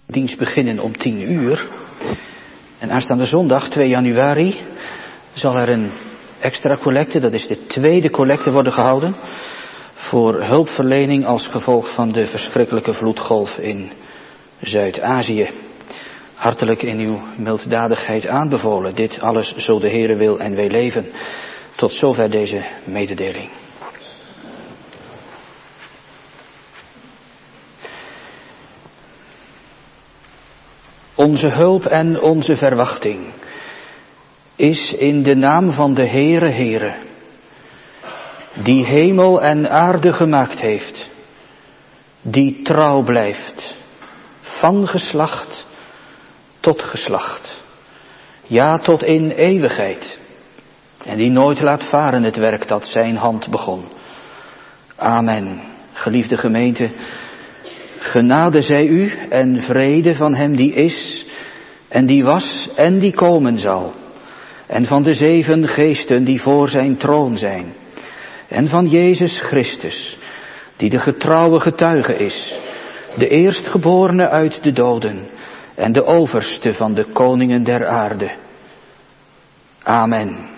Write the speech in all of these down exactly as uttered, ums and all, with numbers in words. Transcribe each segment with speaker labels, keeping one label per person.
Speaker 1: Dienst beginnen om tien uur. En aanstaande zondag, twee januari, zal er een extra collecte, dat is de tweede collecte, worden gehouden voor hulpverlening als gevolg van de verschrikkelijke vloedgolf in Zuid-Azië. Hartelijk in uw milddadigheid aanbevolen. Dit alles zo de Heere wil en wij leven. Tot zover deze mededeling. Onze hulp en onze verwachting is in de naam van de Heere Heere, die hemel en aarde gemaakt heeft, die trouw blijft, van geslacht tot geslacht, ja tot in eeuwigheid, en die nooit laat varen het werk dat zijn hand begon. Amen. Geliefde gemeente, genade zij u en vrede van hem die is en die was en die komen zal. En van de zeven geesten die voor zijn troon zijn. En van Jezus Christus, die de getrouwe getuige is. De eerstgeborene uit de doden en de overste van de koningen der aarde. Amen.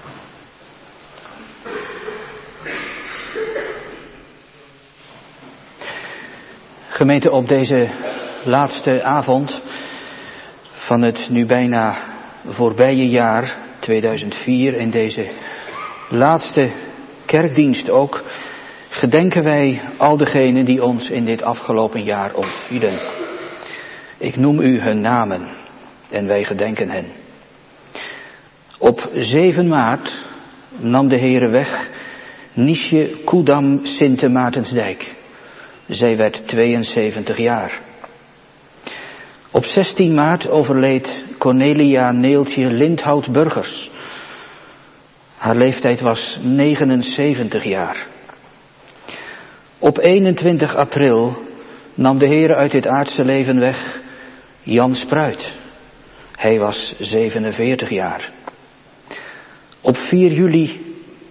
Speaker 1: Gemeente, op deze laatste avond van het nu bijna voorbije jaar tweeduizend vier, in deze laatste kerkdienst ook, gedenken wij al degenen die ons in dit afgelopen jaar ontvielen. Ik noem u hun namen en wij gedenken hen. Op zeven maart nam de Heere weg Niesje Koedam Sinte Maartensdijk. Zij werd tweeënzeventig jaar. Op zestien maart overleed Cornelia Neeltje Lindhout Burgers. Haar leeftijd was negenenzeventig jaar. Op eenentwintig april nam de Heere uit dit aardse leven weg Jan Spruit. Hij was zevenenveertig jaar. Op vier juli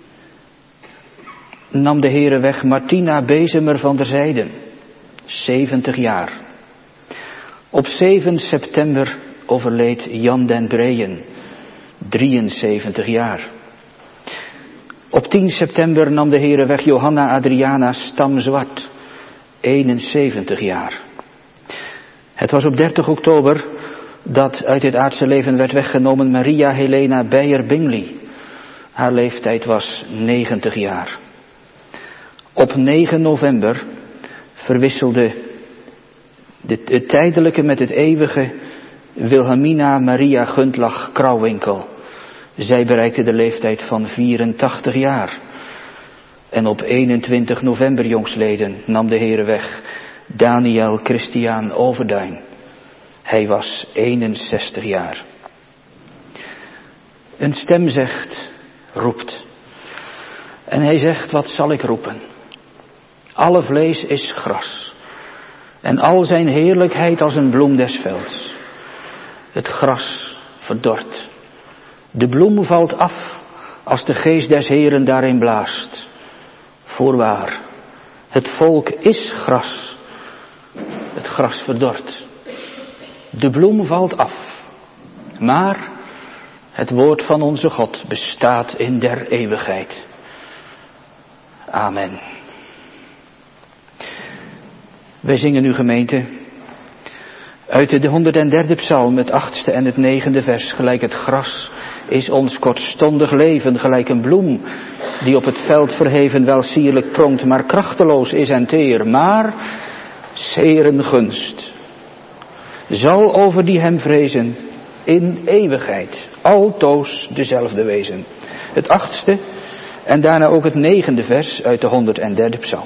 Speaker 1: nam de Heere weg Martina Bezemer van der Zijden, zeventig jaar. Op zeven september overleed Jan den Breyen, drieënzeventig jaar. Op tien september nam de Heere weg Johanna Adriana Stam-Zwart, eenenzeventig jaar. Het was op dertig oktober dat uit dit aardse leven werd weggenomen Maria Helena Beyer-Bingley. Haar leeftijd was negentig jaar. Op negen november verwisselde de, het tijdelijke met het eeuwige Wilhelmina Maria Guntlach Krauwinkel. Zij bereikte de leeftijd van vierentachtig jaar. En op eenentwintig november jongsleden nam de Heere weg Daniel Christiaan Overduin. Hij was eenenzestig jaar. Een stem zegt, roept. En hij zegt, wat zal ik roepen? Alle vlees is gras. En al zijn heerlijkheid als een bloem des velds. Het gras verdort. De bloem valt af als de geest des Heeren daarin blaast. Voorwaar, het volk is gras. Het gras verdort. De bloem valt af. Maar het woord van onze God bestaat in der eeuwigheid. Amen. Wij zingen nu, gemeente, uit de honderdderde psalm, het achtste en het negende vers. Gelijk het gras is ons kortstondig leven, gelijk een bloem die op het veld verheven wel sierlijk pronkt, maar krachteloos is en teer. Maar zeren gunst zal over die hem vrezen in eeuwigheid altoos dezelfde wezen. Het achtste en daarna ook het negende vers uit de honderdderde psalm.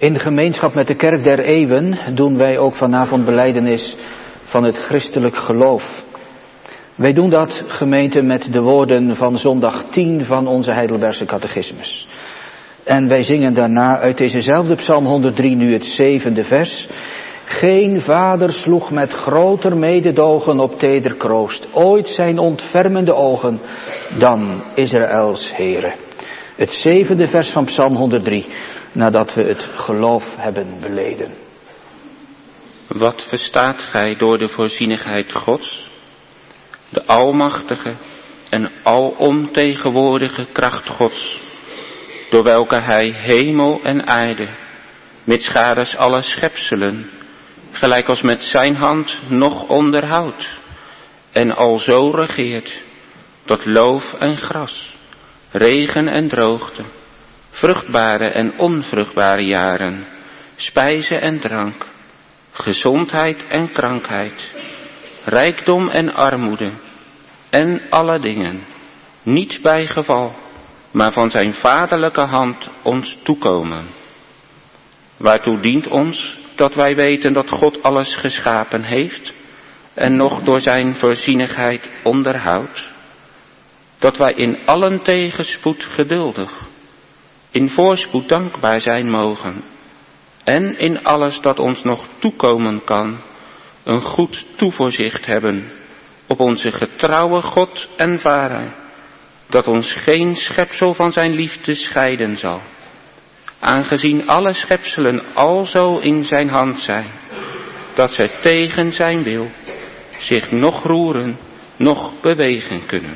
Speaker 1: In gemeenschap met de Kerk der Eeuwen doen wij ook vanavond belijdenis van het christelijk geloof. Wij doen dat, gemeente, met de woorden van zondag tien van onze Heidelbergse catechismus. En wij zingen daarna uit dezezelfde Psalm honderddrie nu het zevende vers. Geen vader sloeg met groter mededogen op teder kroost ooit zijn ontfermende ogen dan Israëls Heere. Het zevende vers van Psalm honderddrie, nadat we het geloof hebben beleden.
Speaker 2: Wat verstaat gij door de voorzienigheid Gods? De almachtige en alomtegenwoordige kracht Gods, door welke hij hemel en aarde, mitsgaders alle schepselen, gelijk als met zijn hand nog onderhoudt, en alzo regeert, dat loof en gras, regen en droogte, vruchtbare en onvruchtbare jaren, spijze en drank, gezondheid en krankheid, rijkdom en armoede, en alle dingen, niet bij geval, maar van zijn vaderlijke hand ons toekomen. Waartoe dient ons dat wij weten dat God alles geschapen heeft en nog door zijn voorzienigheid onderhoudt? Dat wij in allen tegenspoed geduldig, in voorspoed dankbaar zijn mogen en in alles dat ons nog toekomen kan, een goed toevoorzicht hebben op onze getrouwe God en Vader, dat ons geen schepsel van zijn liefde scheiden zal, aangezien alle schepselen alzo in zijn hand zijn, dat zij tegen zijn wil zich nog roeren, nog bewegen kunnen.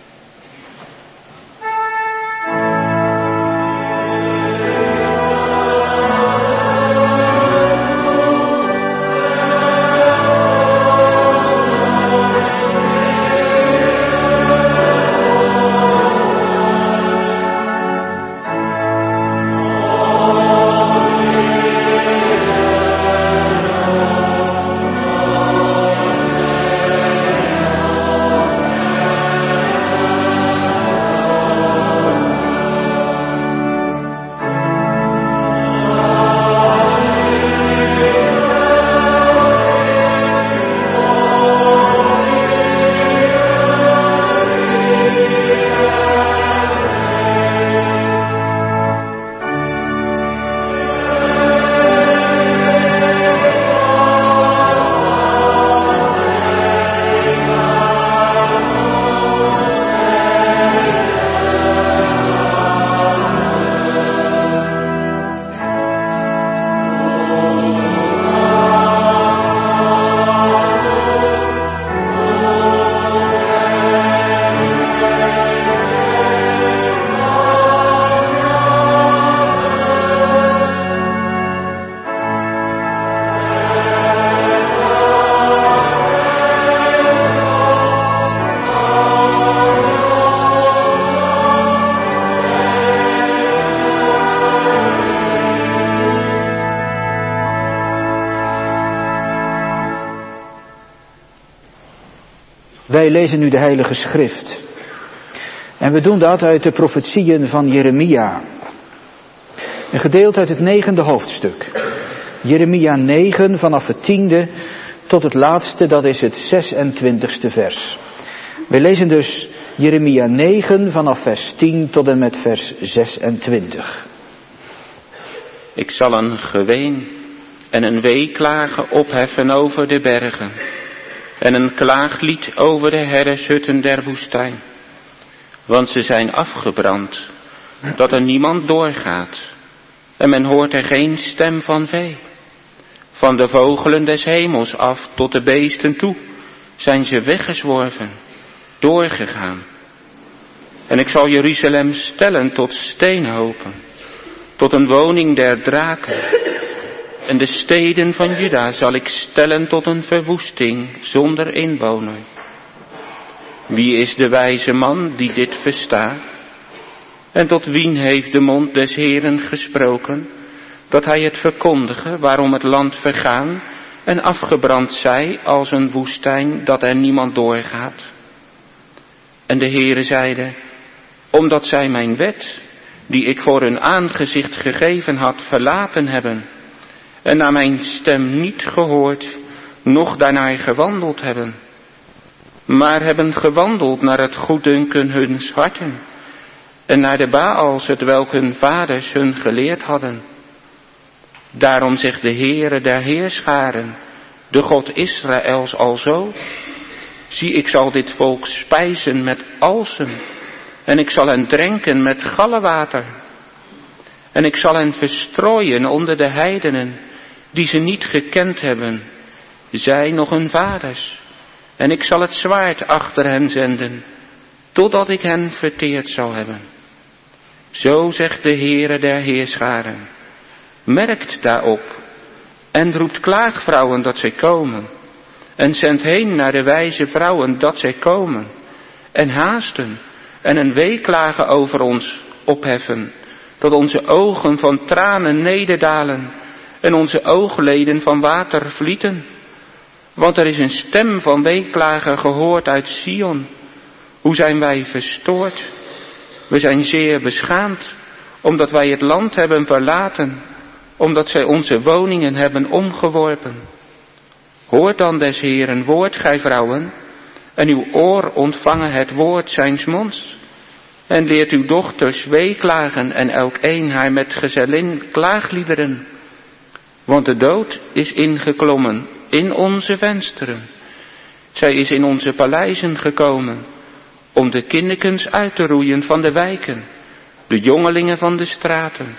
Speaker 1: Wij lezen nu de Heilige Schrift. En we doen dat uit de profetieën van Jeremia. Een gedeelte uit het negende hoofdstuk. Jeremia negen vanaf het tiende tot het laatste, dat is het zesentwintigste vers. We lezen dus Jeremia negen vanaf vers tien tot en met vers zesentwintig.
Speaker 2: Ik zal een geween en een weeklagen opheffen over de bergen en een klaaglied over de herdershutten der woestijn. Want ze zijn afgebrand, dat er niemand doorgaat en men hoort er geen stem van vee. Van de vogelen des hemels af tot de beesten toe zijn ze weggezworven, doorgegaan. En ik zal Jeruzalem stellen tot steenhopen, tot een woning der draken. En de steden van Juda zal ik stellen tot een verwoesting zonder inwoner. Wie is de wijze man die dit verstaat? En tot wien heeft de mond des Heeren gesproken, dat hij het verkondige waarom het land vergaan en afgebrand zij als een woestijn, dat er niemand doorgaat? En de Heere zeide, omdat zij mijn wet die ik voor hun aangezicht gegeven had, verlaten hebben, en naar mijn stem niet gehoord, noch daarnaar gewandeld hebben, maar hebben gewandeld naar het goeddunken huns harten, en naar de Baals, het welk hun vaders hun geleerd hadden. Daarom zegt de Heere der Heerscharen, de God Israëls alzo: zie, ik zal dit volk spijzen met alsem, en ik zal hen drenken met gallewater. En ik zal hen verstrooien onder de heidenen, die ze niet gekend hebben, zij nog hun vaders. En ik zal het zwaard achter hen zenden, totdat ik hen verteerd zal hebben. Zo zegt de Heere der Heerscharen. Merkt daarop, en roept klaagvrouwen dat zij komen, en zendt heen naar de wijze vrouwen dat zij komen, en haasten, en een weeklagen over ons opheffen, dat onze ogen van tranen nederdalen, en onze oogleden van water vlieten. Want er is een stem van weeklagen gehoord uit Sion. Hoe zijn wij verstoord? We zijn zeer beschaamd, omdat wij het land hebben verlaten, omdat zij onze woningen hebben omgeworpen. Hoort dan des Heeren woord, gij vrouwen, en uw oor ontvangen het woord zijns monds. En leert uw dochters weeklagen en elk een haar met gezellin klaagliederen. Want de dood is ingeklommen in onze vensteren. Zij is in onze paleizen gekomen, om de kinderkens uit te roeien van de wijken, de jongelingen van de straten.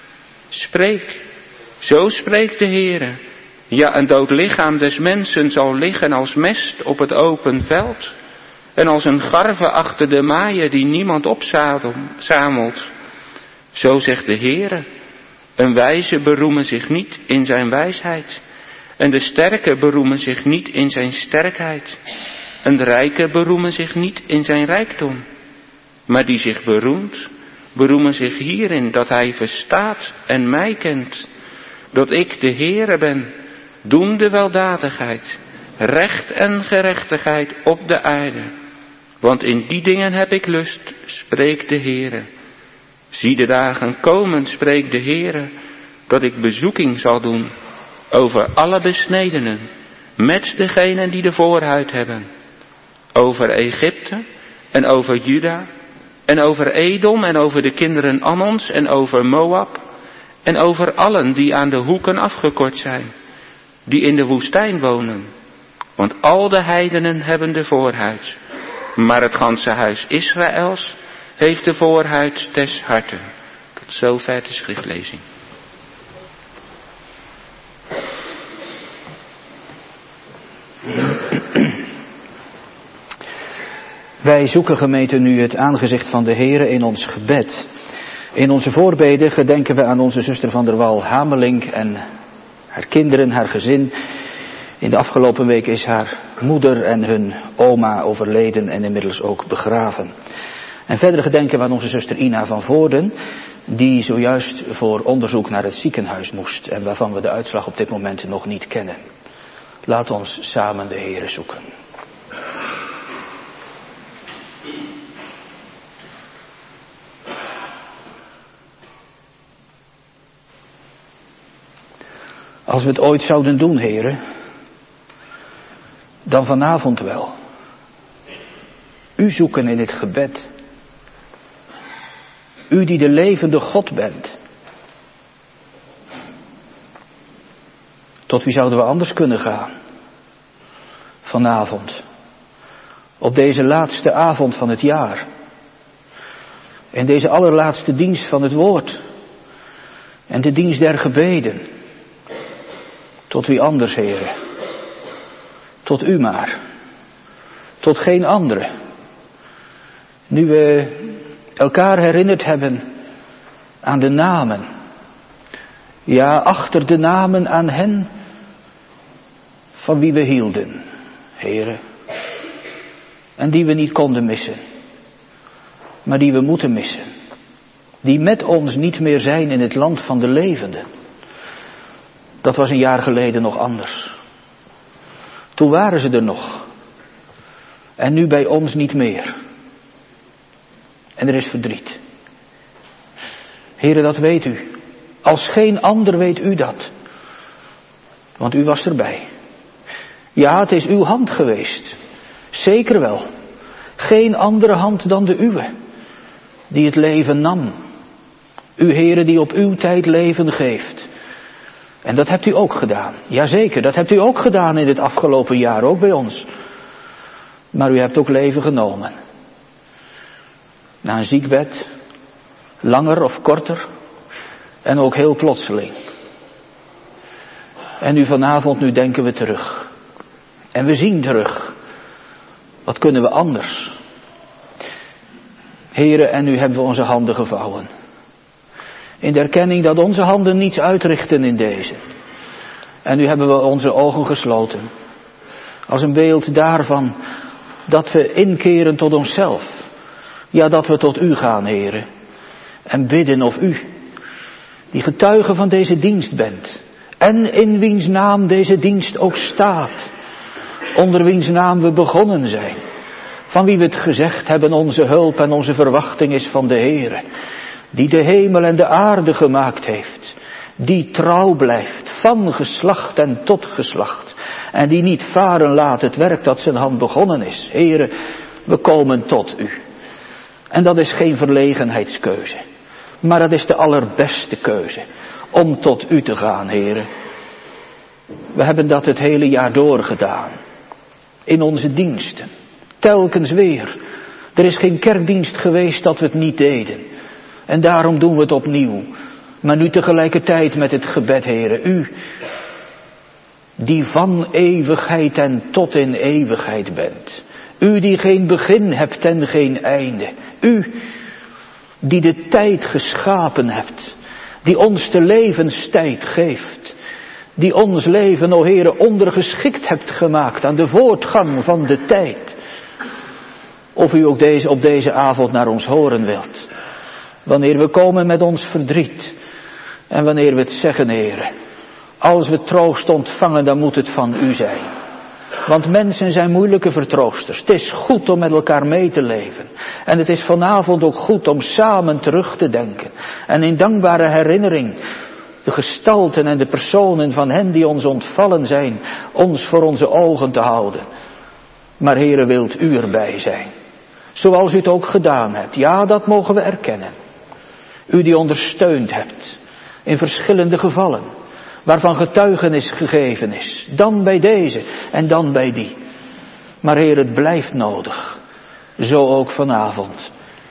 Speaker 2: Spreek, zo spreekt de Heere. Ja, een dood lichaam des mensen zal liggen als mest op het open veld, en als een garve achter de maaien die niemand opzamelt. Zo zegt de Heere, een wijze beroemen zich niet in zijn wijsheid, en de sterke beroemen zich niet in zijn sterkheid, en de rijke beroemen zich niet in zijn rijkdom. Maar die zich beroemt, beroemen zich hierin dat hij verstaat en mij kent, dat ik de Heere ben, doende weldadigheid, recht en gerechtigheid op de aarde. Want in die dingen heb ik lust, spreekt de Heere. Zie, de dagen komen, spreekt de Heere, dat ik bezoeking zal doen over alle besnedenen, met degenen die de voorhuid hebben, over Egypte en over Juda, en over Edom en over de kinderen Ammons en over Moab, en over allen die aan de hoeken afgekort zijn, die in de woestijn wonen. Want al de heidenen hebben de voorhuid, maar het ganse huis Israëls heeft de voorhuid des harten. Tot zover de schriftlezing.
Speaker 1: Wij zoeken, gemeente, nu het aangezicht van de Heere in ons gebed. In onze voorbeden gedenken we aan onze zuster van der Wal Hamelink en haar kinderen, haar gezin. In de afgelopen week is haar moeder en hun oma overleden en inmiddels ook begraven. En verder gedenken we aan onze zuster Ina van Voorden, die zojuist voor onderzoek naar het ziekenhuis moest en waarvan we de uitslag op dit moment nog niet kennen. Laat ons samen de Heere zoeken. Als we het ooit zouden doen, Heere, dan vanavond wel. U zoeken in het gebed. U die de levende God bent. Tot wie zouden we anders kunnen gaan? Vanavond. Op deze laatste avond van het jaar. In deze allerlaatste dienst van het woord. En de dienst der gebeden. Tot wie anders, Heere? Tot u maar. Tot geen andere. Nu we elkaar herinnerd hebben aan de namen. Ja, achter de namen aan hen van wie we hielden, Heere. En die we niet konden missen. Maar die we moeten missen. Die met ons niet meer zijn in het land van de levenden. Dat was een jaar geleden nog anders. Toen waren ze er nog. En nu bij ons niet meer. En er is verdriet. Heere, dat weet u. Als geen ander weet u dat. Want u was erbij. Ja, het is uw hand geweest. Zeker wel. Geen andere hand dan de uwe. Die het leven nam. U, Heere, die op uw tijd leven geeft. En dat hebt u ook gedaan. Jazeker, dat hebt u ook gedaan in dit afgelopen jaar, ook bij ons. Maar u hebt ook leven genomen. Na een ziekbed, langer of korter, en ook heel plotseling. En nu vanavond, nu denken we terug. En we zien terug. Wat kunnen we anders? Here, en nu hebben we onze handen gevouwen. In de erkenning dat onze handen niets uitrichten in deze. En nu hebben we onze ogen gesloten. Als een beeld daarvan dat we inkeren tot onszelf. Ja, dat we tot u gaan, Heere. En bidden of u, die getuige van deze dienst bent. En in wiens naam deze dienst ook staat. Onder wiens naam we begonnen zijn. Van wie we het gezegd hebben, onze hulp en onze verwachting is van de Heere. Die de hemel en de aarde gemaakt heeft. Die trouw blijft, van geslacht en tot geslacht. En die niet varen laat het werk dat zijn hand begonnen is. Heere, we komen tot u. En dat is geen verlegenheidskeuze. Maar dat is de allerbeste keuze. Om tot u te gaan, Heere. We hebben dat het hele jaar door gedaan. In onze diensten. Telkens weer. Er is geen kerkdienst geweest dat we het niet deden. En daarom doen we het opnieuw. Maar nu tegelijkertijd met het gebed, Heere. U, die van eeuwigheid en tot in eeuwigheid bent. U die geen begin hebt en geen einde. U, die de tijd geschapen hebt. Die ons de levenstijd geeft. Die ons leven, o Heere, ondergeschikt hebt gemaakt aan de voortgang van de tijd. Of u ook deze, op deze avond naar ons horen wilt. Wanneer we komen met ons verdriet. En wanneer we het zeggen, Heere. Als we troost ontvangen, dan moet het van u zijn. Want mensen zijn moeilijke vertroosters. Het is goed om met elkaar mee te leven. En het is vanavond ook goed om samen terug te denken. En in dankbare herinnering de gestalten en de personen van hen die ons ontvallen zijn, ons voor onze ogen te houden. Maar Heere, wilt u erbij zijn. Zoals u het ook gedaan hebt. Ja, dat mogen we erkennen. U die ondersteund hebt. In verschillende gevallen. Waarvan getuigenis gegeven is. Dan bij deze en dan bij die. Maar Heer, het blijft nodig. Zo ook vanavond.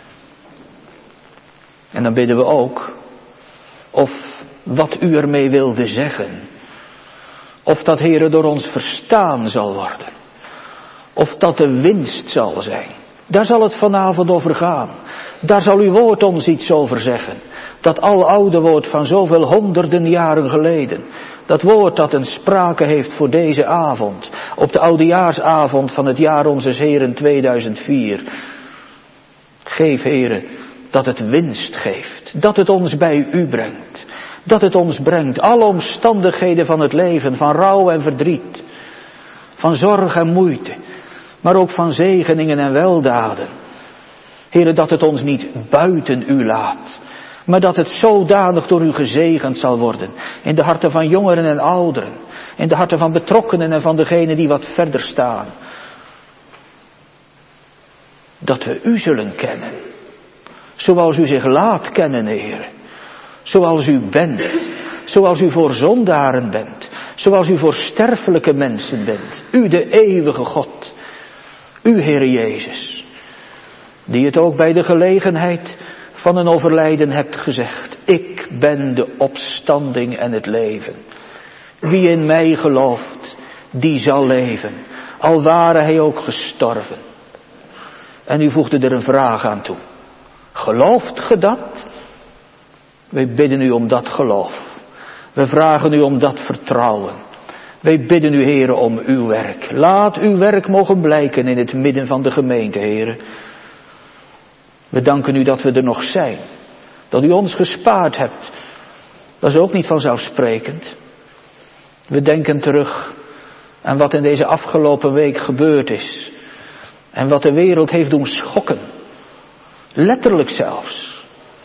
Speaker 1: En dan bidden we ook. Of wat u ermee wilde zeggen. Of dat, Heer, door ons verstaan zal worden. Of dat de winst zal zijn. Daar zal het vanavond over gaan. Daar zal uw woord ons iets over zeggen. Dat aloude woord van zoveel honderden jaren geleden. Dat woord dat een sprake heeft voor deze avond. Op de oudejaarsavond van het jaar onzes Heren tweeduizend vier. Geef, Heren, dat het winst geeft. Dat het ons bij u brengt. Dat het ons brengt. Alle omstandigheden van het leven. Van rouw en verdriet. Van zorg en moeite. Maar ook van zegeningen en weldaden. Heren, dat het ons niet buiten u laat. Maar dat het zodanig door u gezegend zal worden. In de harten van jongeren en ouderen. In de harten van betrokkenen en van degenen die wat verder staan. Dat we u zullen kennen. Zoals u zich laat kennen, Heer. Zoals u bent. Zoals u voor zondaren bent. Zoals u voor sterfelijke mensen bent. U de eeuwige God. U, Heere Jezus. Die het ook bij de gelegenheid van een overlijden hebt gezegd. Ik ben de opstanding en het leven. Wie in mij gelooft, die zal leven. Al ware hij ook gestorven. En u voegde er een vraag aan toe. Gelooft ge dat? Wij bidden u om dat geloof. We vragen u om dat vertrouwen. Wij bidden u, Heere, om uw werk. Laat uw werk mogen blijken in het midden van de gemeente, Heere. We danken u dat we er nog zijn. Dat u ons gespaard hebt. Dat is ook niet vanzelfsprekend. We denken terug aan wat in deze afgelopen week gebeurd is. En wat de wereld heeft doen schokken. Letterlijk zelfs.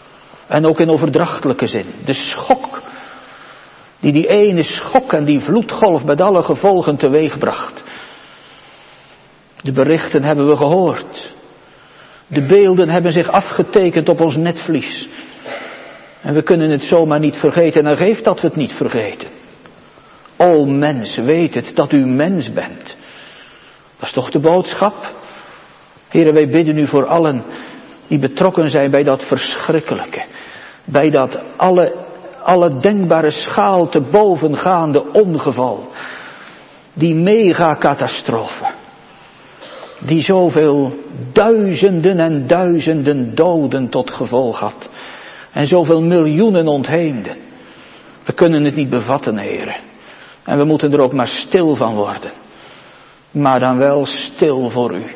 Speaker 1: En ook in overdrachtelijke zin. De schok, die die ene schok en die vloedgolf met alle gevolgen teweegbracht. De berichten hebben we gehoord. De beelden hebben zich afgetekend op ons netvlies. En we kunnen het zomaar niet vergeten en geeft dat we het niet vergeten. O mens, weet het dat u mens bent. Dat is toch de boodschap? Heren, wij bidden u voor allen die betrokken zijn bij dat verschrikkelijke. Bij dat alle, alle denkbare schaal te boven gaande ongeval. Die megacatastrofe. Die zoveel duizenden en duizenden doden tot gevolg had. En zoveel miljoenen ontheemden. We kunnen het niet bevatten, heren. En we moeten er ook maar stil van worden. Maar dan wel stil voor u.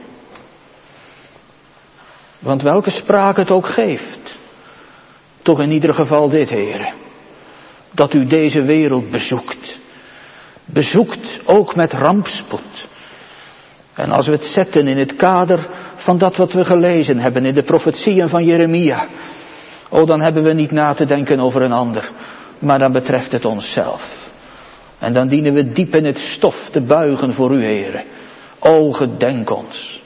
Speaker 1: Want welke spraak het ook geeft. Toch in ieder geval dit, heren. Dat u deze wereld bezoekt. Bezoekt ook met rampspoed. En als we het zetten in het kader van dat wat we gelezen hebben in de profetieën van Jeremia. Oh, dan hebben we niet na te denken over een ander. Maar dan betreft het onszelf. En dan dienen we diep in het stof te buigen voor u, heren. O, gedenk ons.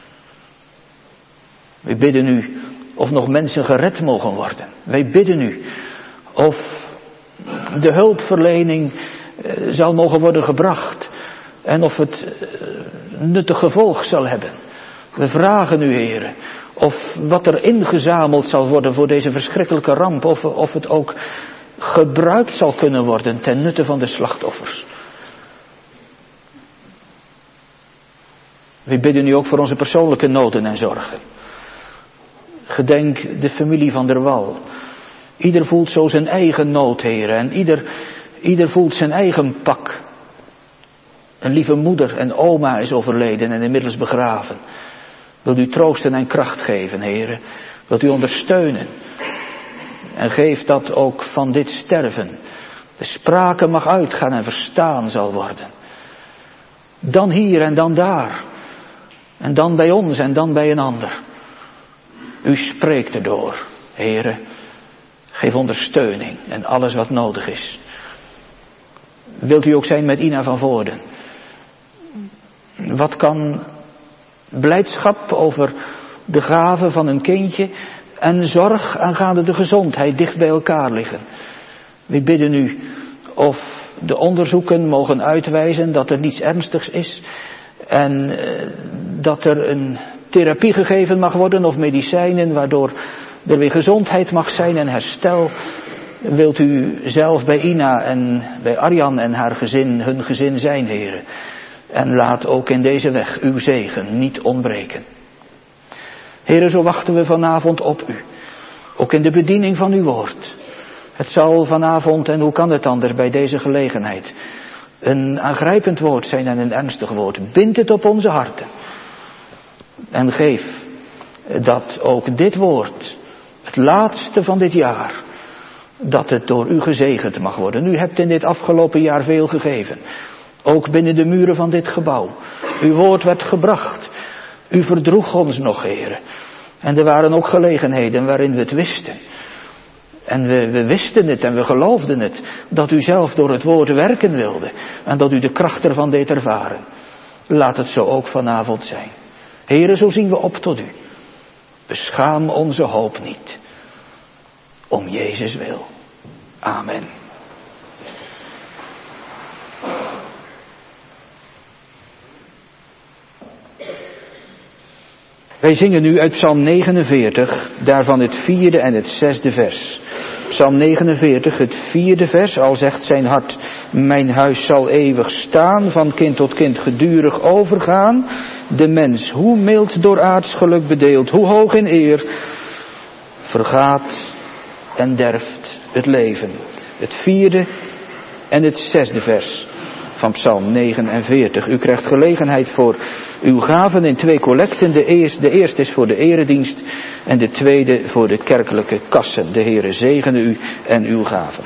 Speaker 1: We bidden u of nog mensen gered mogen worden. Wij bidden u of de hulpverlening uh, zal mogen worden gebracht. En of het uh, nuttig gevolg zal hebben. We vragen u, heren, of wat er ingezameld zal worden voor deze verschrikkelijke ramp. Of, of het ook gebruikt zal kunnen worden ten nutte van de slachtoffers. We bidden u ook voor onze persoonlijke noden en zorgen. Gedenk de familie van der Wal. Ieder voelt zo zijn eigen nood, heren. En ieder, ieder voelt zijn eigen pak. Een lieve moeder en oma is overleden en inmiddels begraven. Wilt u troosten en kracht geven, heren. Wilt u ondersteunen. En geef dat ook van dit sterven de sprake mag uitgaan en verstaan zal worden. Dan hier en dan daar. En dan bij ons en dan bij een ander. U spreekt erdoor, heren. Geef ondersteuning en alles wat nodig is. Wilt u ook zijn met Ina van Voorden? Wat kan blijdschap over de gave van een kindje en zorg aangaande de gezondheid dicht bij elkaar liggen? We bidden u of de onderzoeken mogen uitwijzen dat er niets ernstigs is en uh, dat er een therapie gegeven mag worden of medicijnen waardoor er weer gezondheid mag zijn en herstel. Wilt u zelf bij Ina en bij Arjan en haar gezin, hun gezin zijn, heren. En laat ook in deze weg uw zegen niet ontbreken. Heren, zo wachten we vanavond op u. Ook in de bediening van uw woord. Het zal vanavond, en hoe kan het anders bij deze gelegenheid, een aangrijpend woord zijn en een ernstig woord. Bind het op onze harten. En geef dat ook dit woord, het laatste van dit jaar, dat het door u gezegend mag worden. U hebt in dit afgelopen jaar veel gegeven. Ook binnen de muren van dit gebouw. Uw woord werd gebracht. U verdroeg ons nog, heren. En er waren ook gelegenheden waarin we het wisten. En we, we wisten het en we geloofden het. Dat u zelf door het woord werken wilde. En dat u de kracht ervan deed ervaren. Laat het zo ook vanavond zijn. Heren, zo zien we op tot u. Beschaam onze hoop niet. Om Jezus wil. Amen. Wij zingen nu uit Psalm negenenveertig, daarvan het vierde en het zesde vers. Psalm negenenveertig, het vierde vers, al zegt zijn hart, mijn huis zal eeuwig staan, van kind tot kind gedurig overgaan. De mens, hoe mild door aards geluk bedeeld, hoe hoog in eer, vergaat en derft het leven. Het vierde en het zesde vers van Psalm negenenveertig. U krijgt gelegenheid voor uw gaven in twee collecten. De eerste, de eerste is voor de eredienst en de tweede voor de kerkelijke kassen. De Heere zegene u en uw gaven.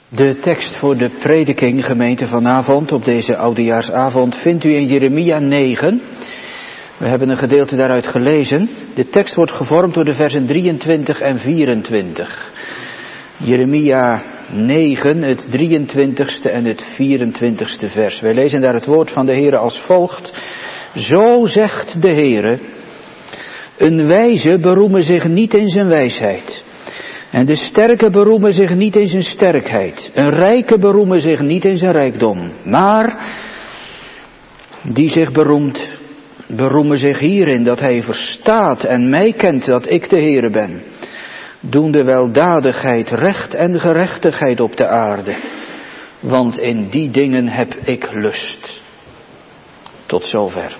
Speaker 1: De tekst voor de prediking, gemeente, vanavond op deze oudejaarsavond vindt u in Jeremia negen. We hebben een gedeelte daaruit gelezen. De tekst wordt gevormd door de versen drieëntwintig en vierentwintig. Jeremia negen, het drieëntwintigste en het vierentwintigste vers. Wij lezen daar het woord van de Heere als volgt. Zo zegt de Heere, een wijze beroemen zich niet in zijn wijsheid. En de sterke beroemen zich niet in zijn sterkheid. Een rijke beroemen zich niet in zijn rijkdom. Maar die zich beroemt, beroemen zich hierin dat hij verstaat en mij kent dat ik de Heere ben. Doende weldadigheid, recht en gerechtigheid op de aarde. Want in die dingen heb ik lust. Tot zover.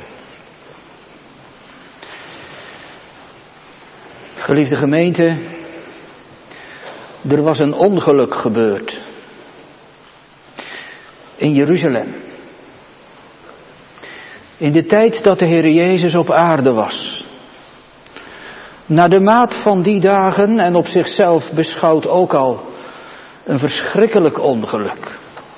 Speaker 1: Geliefde gemeente, er was een ongeluk gebeurd in Jeruzalem. In de tijd dat de Heer Jezus op aarde was. Naar de maat van die dagen en op zichzelf beschouwd ook al een verschrikkelijk ongeluk.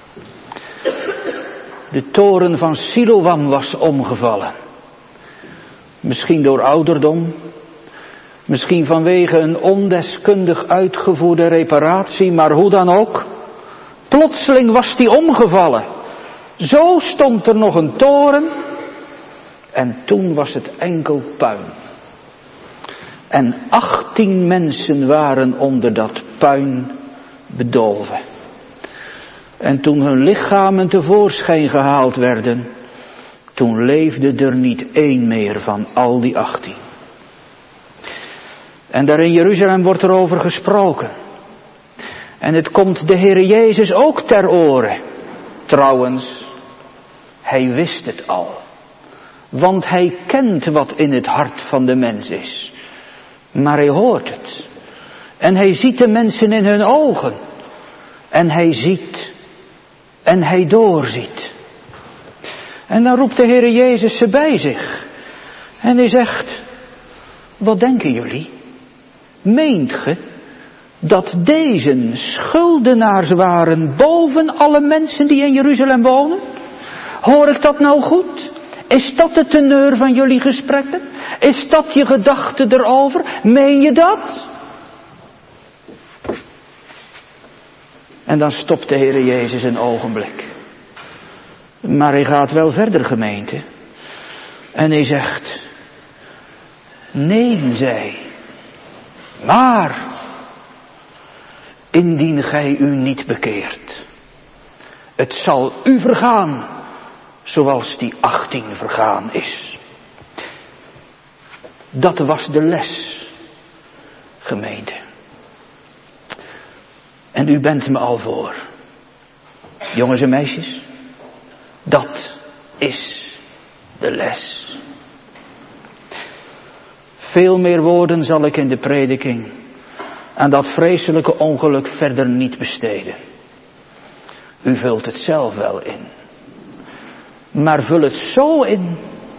Speaker 1: De toren van Siloam was omgevallen. Misschien door ouderdom. Misschien vanwege een ondeskundig uitgevoerde reparatie, maar hoe dan ook. Plotseling was die omgevallen. Zo stond er nog een toren. En toen was het enkel puin. En achttien mensen waren onder dat puin bedolven. En toen hun lichamen tevoorschijn gehaald werden, toen leefde er niet één meer van al die achttien. En daar in Jeruzalem wordt er over gesproken. En het komt de Heere Jezus ook ter oren. Trouwens, hij wist het al. Want hij kent wat in het hart van de mens is. Maar hij hoort het. En hij ziet de mensen in hun ogen. En hij ziet. En hij doorziet. En dan roept de Heere Jezus ze bij zich. En hij zegt, wat denken jullie? Meent ge dat deze schuldenaars waren boven alle mensen die in Jeruzalem wonen? Hoor ik dat nou goed? Is dat de teneur van jullie gesprekken? Is dat je gedachte erover? Meen je dat? En dan stopt de Heere Jezus een ogenblik. Maar hij gaat wel verder, gemeente. En hij zegt, nee, zij. Maar, indien gij u niet bekeert, het zal u vergaan, zoals die achttien vergaan is. Dat was de les, gemeente. En u bent me al voor. Jongens en meisjes, dat is de les. Veel meer woorden zal ik in de prediking aan dat vreselijke ongeluk verder niet besteden. U vult het zelf wel in. Maar vul het zo in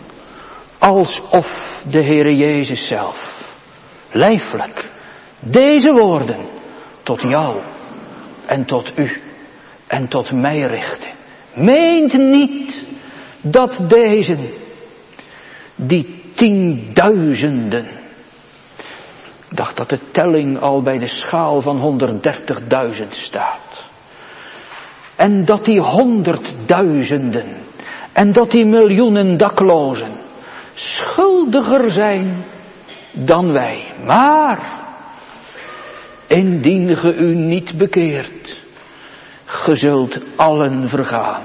Speaker 1: alsof de Heere Jezus zelf lijfelijk deze woorden tot jou en tot u en tot mij richtte. Meent niet dat deze, die tienduizenden, ik dacht dat de telling al bij de schaal van honderddertigduizend staat. En dat die honderdduizenden en dat die miljoenen daklozen schuldiger zijn dan wij. Maar, indien ge u niet bekeert, ge zult allen vergaan.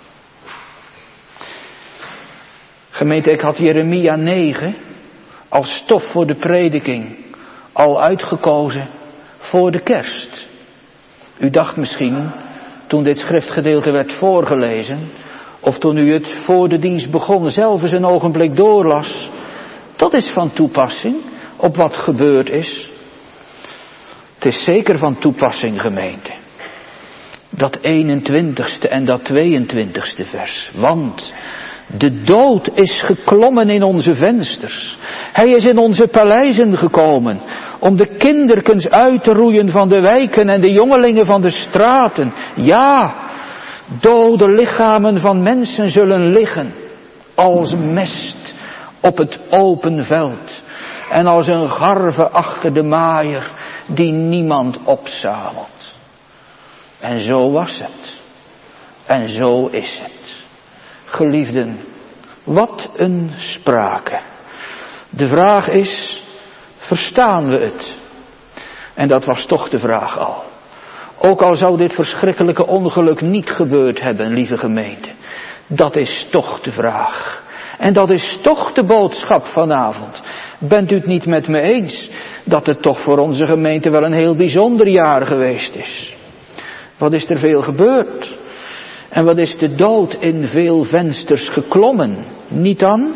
Speaker 1: Gemeente, ik had Jeremia negen als stof voor de prediking al uitgekozen voor de kerst. U dacht misschien, toen dit schriftgedeelte werd voorgelezen, of toen u het voor de dienst begon zelf eens een ogenblik doorlas, dat is van toepassing op wat gebeurd is. Het is zeker van toepassing, gemeente. Dat eenentwintigste en dat tweeëntwintigste vers. Want De dood is geklommen in onze vensters. Hij is in onze paleizen gekomen om de kinderkens uit te roeien van de wijken en de jongelingen van de straten. Ja, dode lichamen van mensen zullen liggen als mest op het open veld en als een garve achter de maaier die niemand opzamelt. En zo was het. En zo is het. Geliefden, wat een sprake. De vraag is, verstaan we het? En dat was toch de vraag al. Ook al zou dit verschrikkelijke ongeluk niet gebeurd hebben, lieve gemeente. Dat is toch de vraag. En dat is toch de boodschap vanavond. Bent u het niet met me eens dat het toch voor onze gemeente wel een heel bijzonder jaar geweest is? Wat is er veel gebeurd? En wat is de dood in veel vensters geklommen? Niet dan?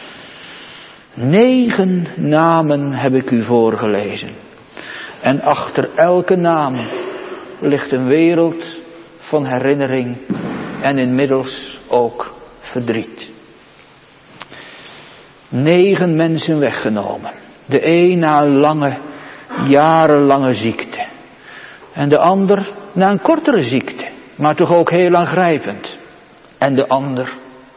Speaker 1: Negen namen heb ik u voorgelezen. En achter elke naam ligt een wereld van herinnering en inmiddels ook verdriet. Negen mensen weggenomen. De een na een lange, jarenlange ziekte. En de ander na een kortere ziekte. Maar toch ook heel aangrijpend. En de ander,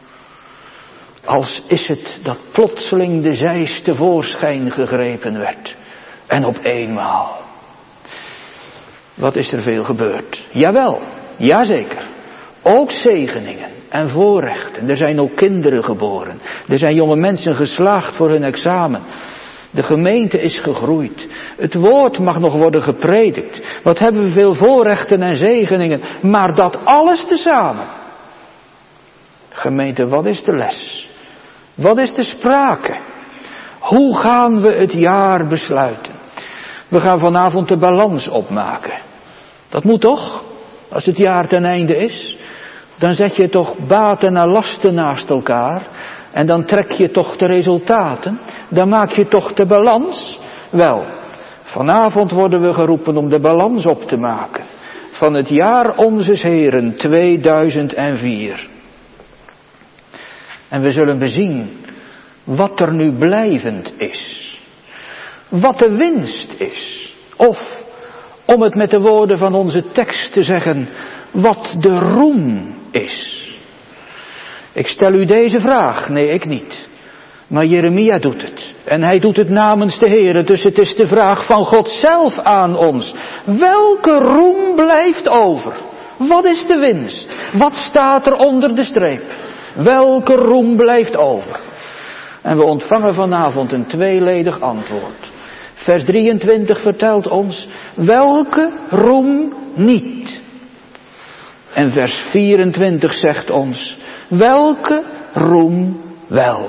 Speaker 1: als is het dat plotseling de zeis tevoorschijn gegrepen werd. En op eenmaal. Wat is er veel gebeurd? Jawel, jazeker. Ook zegeningen en voorrechten. Er zijn ook kinderen geboren. Er zijn jonge mensen geslaagd voor hun examen. De gemeente is gegroeid. Het woord mag nog worden gepredikt. Wat hebben we veel voorrechten en zegeningen. Maar dat alles tezamen. Gemeente, wat is de les? Wat is de sprake? Hoe gaan we het jaar besluiten? We gaan vanavond de balans opmaken. Dat moet toch? Als het jaar ten einde is. Dan zet je toch baten en lasten naast elkaar. En dan trek je toch de resultaten. Dan maak je toch de balans. Wel, vanavond worden we geroepen om de balans op te maken. Van het jaar onzes Heren tweeduizend vier. En we zullen bezien wat er nu blijvend is. Wat de winst is. Of, om het met de woorden van onze tekst te zeggen, wat de roem is. Ik stel u deze vraag. Nee, ik niet. Maar Jeremia doet het. En hij doet het namens de Heere. Dus het is de vraag van God zelf aan ons. Welke roem blijft over? Wat is de winst? Wat staat er onder de streep? Welke roem blijft over? En we ontvangen vanavond een tweeledig antwoord. Vers drieëntwintig vertelt ons welke roem niet. En vers vierentwintig zegt ons welke roem wel.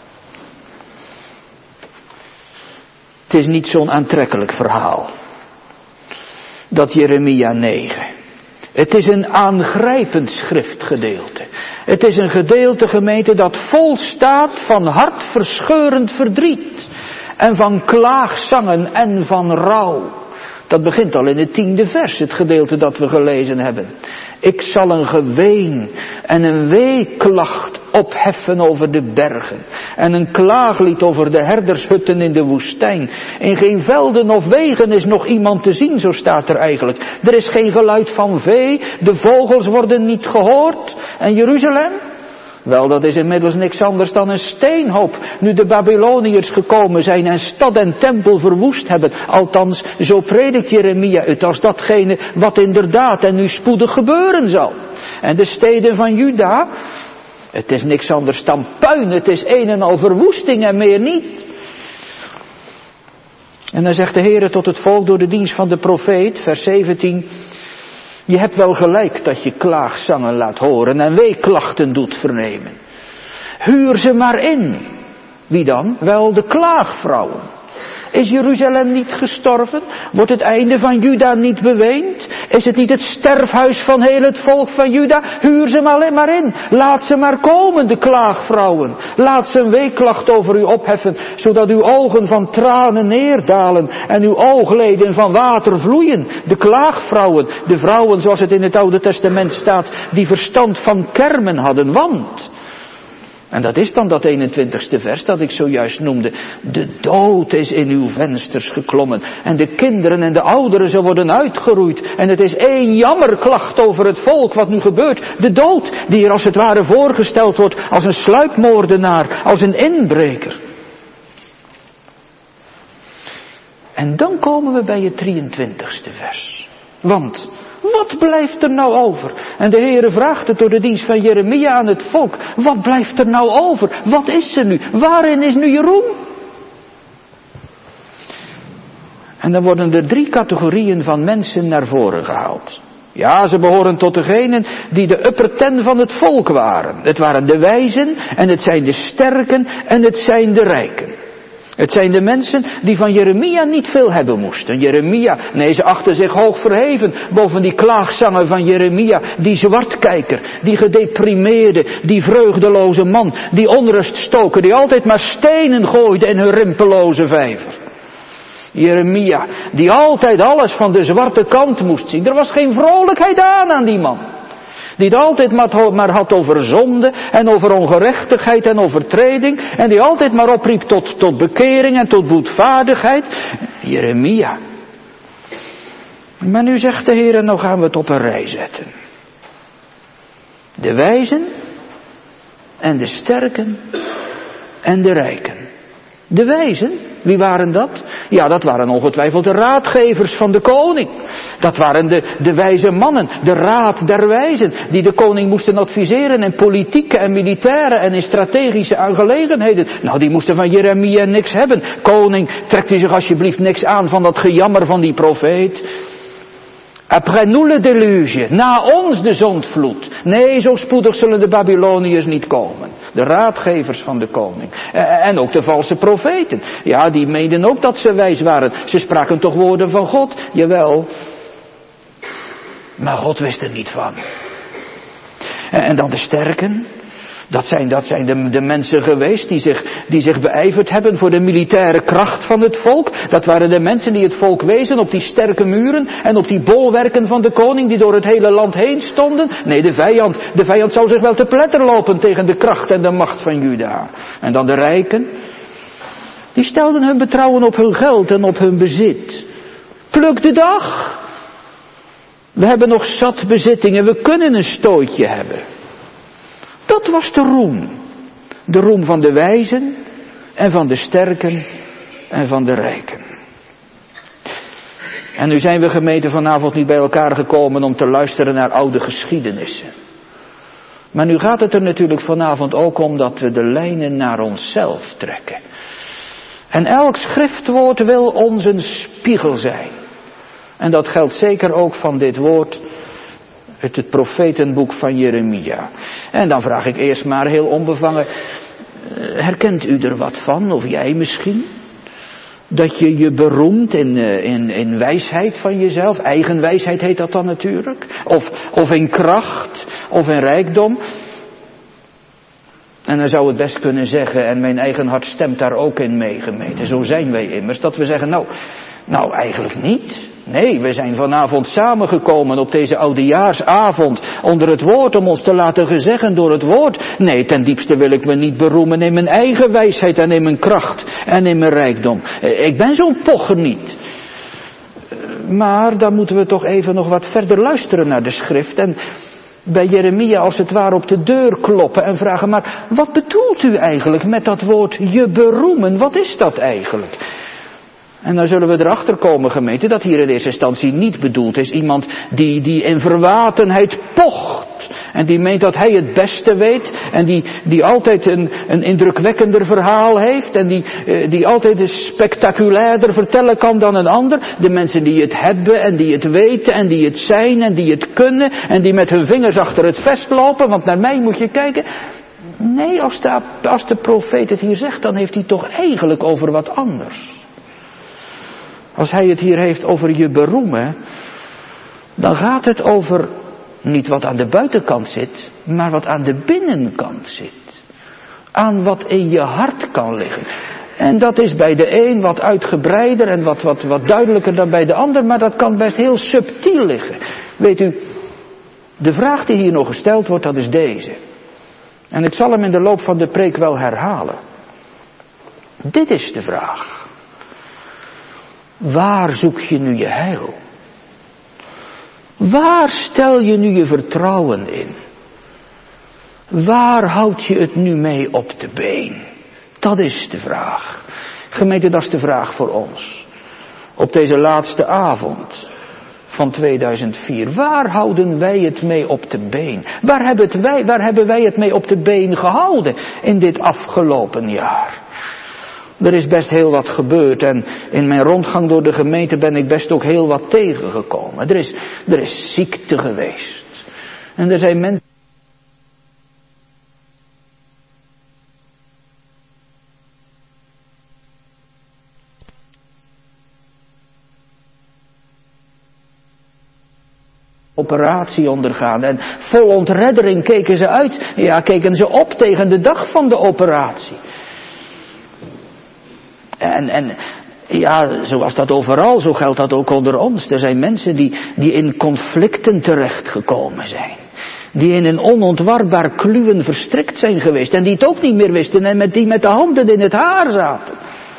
Speaker 1: Het is niet zo'n aantrekkelijk verhaal. Dat Jeremia negen. Het is een aangrijpend schriftgedeelte. Het is een gedeelte, gemeente, dat vol staat van hartverscheurend verdriet. En van klaagzangen en van rouw. Dat begint al in het tiende vers, het gedeelte dat we gelezen hebben. Ik zal een geween en een weeklacht opheffen over de bergen. En een klaaglied over de herdershutten in de woestijn. In geen velden of wegen is nog iemand te zien, zo staat er eigenlijk. Er is geen geluid van vee, de vogels worden niet gehoord. En Jeruzalem? Wel, dat is inmiddels niks anders dan een steenhoop, nu de Babyloniërs gekomen zijn en stad en tempel verwoest hebben. Althans, zo predikt Jeremia het als datgene wat inderdaad en nu spoedig gebeuren zal. En de steden van Juda, het is niks anders dan puin, het is een en al verwoesting en meer niet. En dan zegt de Heere tot het volk door de dienst van de profeet, vers zeventien... Je hebt wel gelijk dat je klaagzangen laat horen en weeklachten doet vernemen. Huur ze maar in. Wie dan? Wel, de klaagvrouwen. Is Jeruzalem niet gestorven? Wordt het einde van Juda niet beweend? Is het niet het sterfhuis van heel het volk van Juda? Huur ze maar alleen maar in. Laat ze maar komen, de klaagvrouwen. Laat ze een weeklacht over u opheffen, zodat uw ogen van tranen neerdalen en uw oogleden van water vloeien. De klaagvrouwen, de vrouwen zoals het in het Oude Testament staat, die verstand van kermen hadden. Want En dat is dan dat eenentwintigste vers dat ik zojuist noemde. De dood is in uw vensters geklommen. En de kinderen en de ouderen, ze worden uitgeroeid. En het is één jammerklacht over het volk wat nu gebeurt. De dood die er als het ware voorgesteld wordt als een sluipmoordenaar, als een inbreker. En dan komen we bij het drieëntwintigste vers. Want wat blijft er nou over? En de Heere vraagt het door de dienst van Jeremia aan het volk. Wat blijft er nou over? Wat is er nu? Waarin is nu je roem? En dan worden er drie categorieën van mensen naar voren gehaald. Ja, ze behoren tot degenen die de upper ten van het volk waren. Het waren de wijzen en het zijn de sterken en het zijn de rijken. Het zijn de mensen die van Jeremia niet veel hebben moesten. Jeremia, nee, ze achten zich hoog verheven boven die klaagzangen van Jeremia. Die zwartkijker, die gedeprimeerde, die vreugdeloze man, die onruststoker, die altijd maar stenen gooide in hun rimpeloze vijver. Jeremia, die altijd alles van de zwarte kant moest zien. Er was geen vrolijkheid aan aan die man. Die het altijd maar had over zonde en over ongerechtigheid en overtreding. En die altijd maar opriep tot, tot bekering en tot boetvaardigheid. Jeremia. Maar nu zegt de Heer, nou gaan we het op een rij zetten. De wijzen en de sterken en de rijken. De wijzen, wie waren dat? Ja, dat waren ongetwijfeld de raadgevers van de koning. Dat waren de, de wijze mannen, de raad der wijzen, die de koning moesten adviseren in politieke en militaire en in strategische aangelegenheden. Nou, die moesten van Jeremia niks hebben. Koning, trekt u zich alsjeblieft niks aan van dat gejammer van die profeet. Après nous le déluge, na ons de zondvloed. Nee, zo spoedig zullen de Babyloniërs niet komen. De raadgevers van de koning. En ook de valse profeten. Ja, die meenden ook dat ze wijs waren. Ze spraken toch woorden van God? Jawel. Maar God wist er niet van. En dan de sterken. Dat zijn, dat zijn de, de mensen geweest die zich, die zich beijverd hebben voor de militaire kracht van het volk. Dat waren de mensen die het volk wezen op die sterke muren en op die bolwerken van de koning die door het hele land heen stonden. Nee, de vijand, de vijand zou zich wel te pletter lopen tegen de kracht en de macht van Juda. En dan de rijken. Die stelden hun betrouwen op hun geld en op hun bezit. Pluk de dag. We hebben nog zat bezittingen, we kunnen een stootje hebben. Dat was de roem. De roem van de wijzen en van de sterken en van de rijken. En nu zijn we gemeente vanavond niet bij elkaar gekomen om te luisteren naar oude geschiedenissen. Maar nu gaat het er natuurlijk vanavond ook om dat we de lijnen naar onszelf trekken. En elk schriftwoord wil ons een spiegel zijn. En dat geldt zeker ook van dit woord uit het profetenboek van Jeremia. En dan vraag ik eerst maar heel onbevangen, herkent u er wat van, of jij misschien? Dat je je beroemt in, in, in wijsheid van jezelf, eigen wijsheid heet dat dan natuurlijk, of, of in kracht, of in rijkdom. En dan zou het best kunnen zeggen, en mijn eigen hart stemt daar ook in mee, gemeente, zo zijn wij immers, dat we zeggen, nou, nou eigenlijk niet. Nee, we zijn vanavond samengekomen op deze oudejaarsavond onder het woord om ons te laten gezeggen door het woord. Nee, ten diepste wil ik me niet beroemen in mijn eigen wijsheid en in mijn kracht en in mijn rijkdom. Ik ben zo'n pocher niet. Maar dan moeten we toch even nog wat verder luisteren naar de schrift en bij Jeremia als het ware op de deur kloppen en vragen, maar wat bedoelt u eigenlijk met dat woord je beroemen? Wat is dat eigenlijk? En dan zullen we erachter komen, gemeente, dat hier in eerste instantie niet bedoeld is iemand die, die in verwatenheid pocht. En die meent dat hij het beste weet. En die, die altijd een, een indrukwekkender verhaal heeft. En die, die altijd een spectaculairder vertellen kan dan een ander. De mensen die het hebben en die het weten en die het zijn en die het kunnen. En die met hun vingers achter het vest lopen. Want naar mij moet je kijken. Nee, als de, als de profeet het hier zegt, dan heeft hij toch eigenlijk over wat anders. Als hij het hier heeft over je beroemen, dan gaat het over niet wat aan de buitenkant zit, maar wat aan de binnenkant zit. Aan wat in je hart kan liggen. En dat is bij de een wat uitgebreider en wat, wat, wat duidelijker dan bij de ander, maar dat kan best heel subtiel liggen. Weet u, de vraag die hier nog gesteld wordt, dat is deze. En ik zal hem in de loop van de preek wel herhalen. Dit is de vraag. Waar zoek je nu je heil? Waar stel je nu je vertrouwen in? Waar houd je het nu mee op de been? Dat is de vraag. Gemeente, dat is de vraag voor ons. Op deze laatste avond van tweeduizend vier. Waar houden wij het mee op de been? Waar hebben, het wij, waar hebben wij het mee op de been gehouden in dit afgelopen jaar? Er is best heel wat gebeurd en in mijn rondgang door de gemeente ben ik best ook heel wat tegengekomen. Er is, er is ziekte geweest. En er zijn mensen... operatie ondergaan en vol ontreddering keken ze uit, ja, keken ze op tegen de dag van de operatie. En, en ja, zoals dat overal, zo geldt dat ook onder ons. Er zijn mensen die, die in conflicten terechtgekomen zijn. Die in een onontwarbaar kluwen verstrikt zijn geweest en die het ook niet meer wisten en met die met de handen in het haar zaten.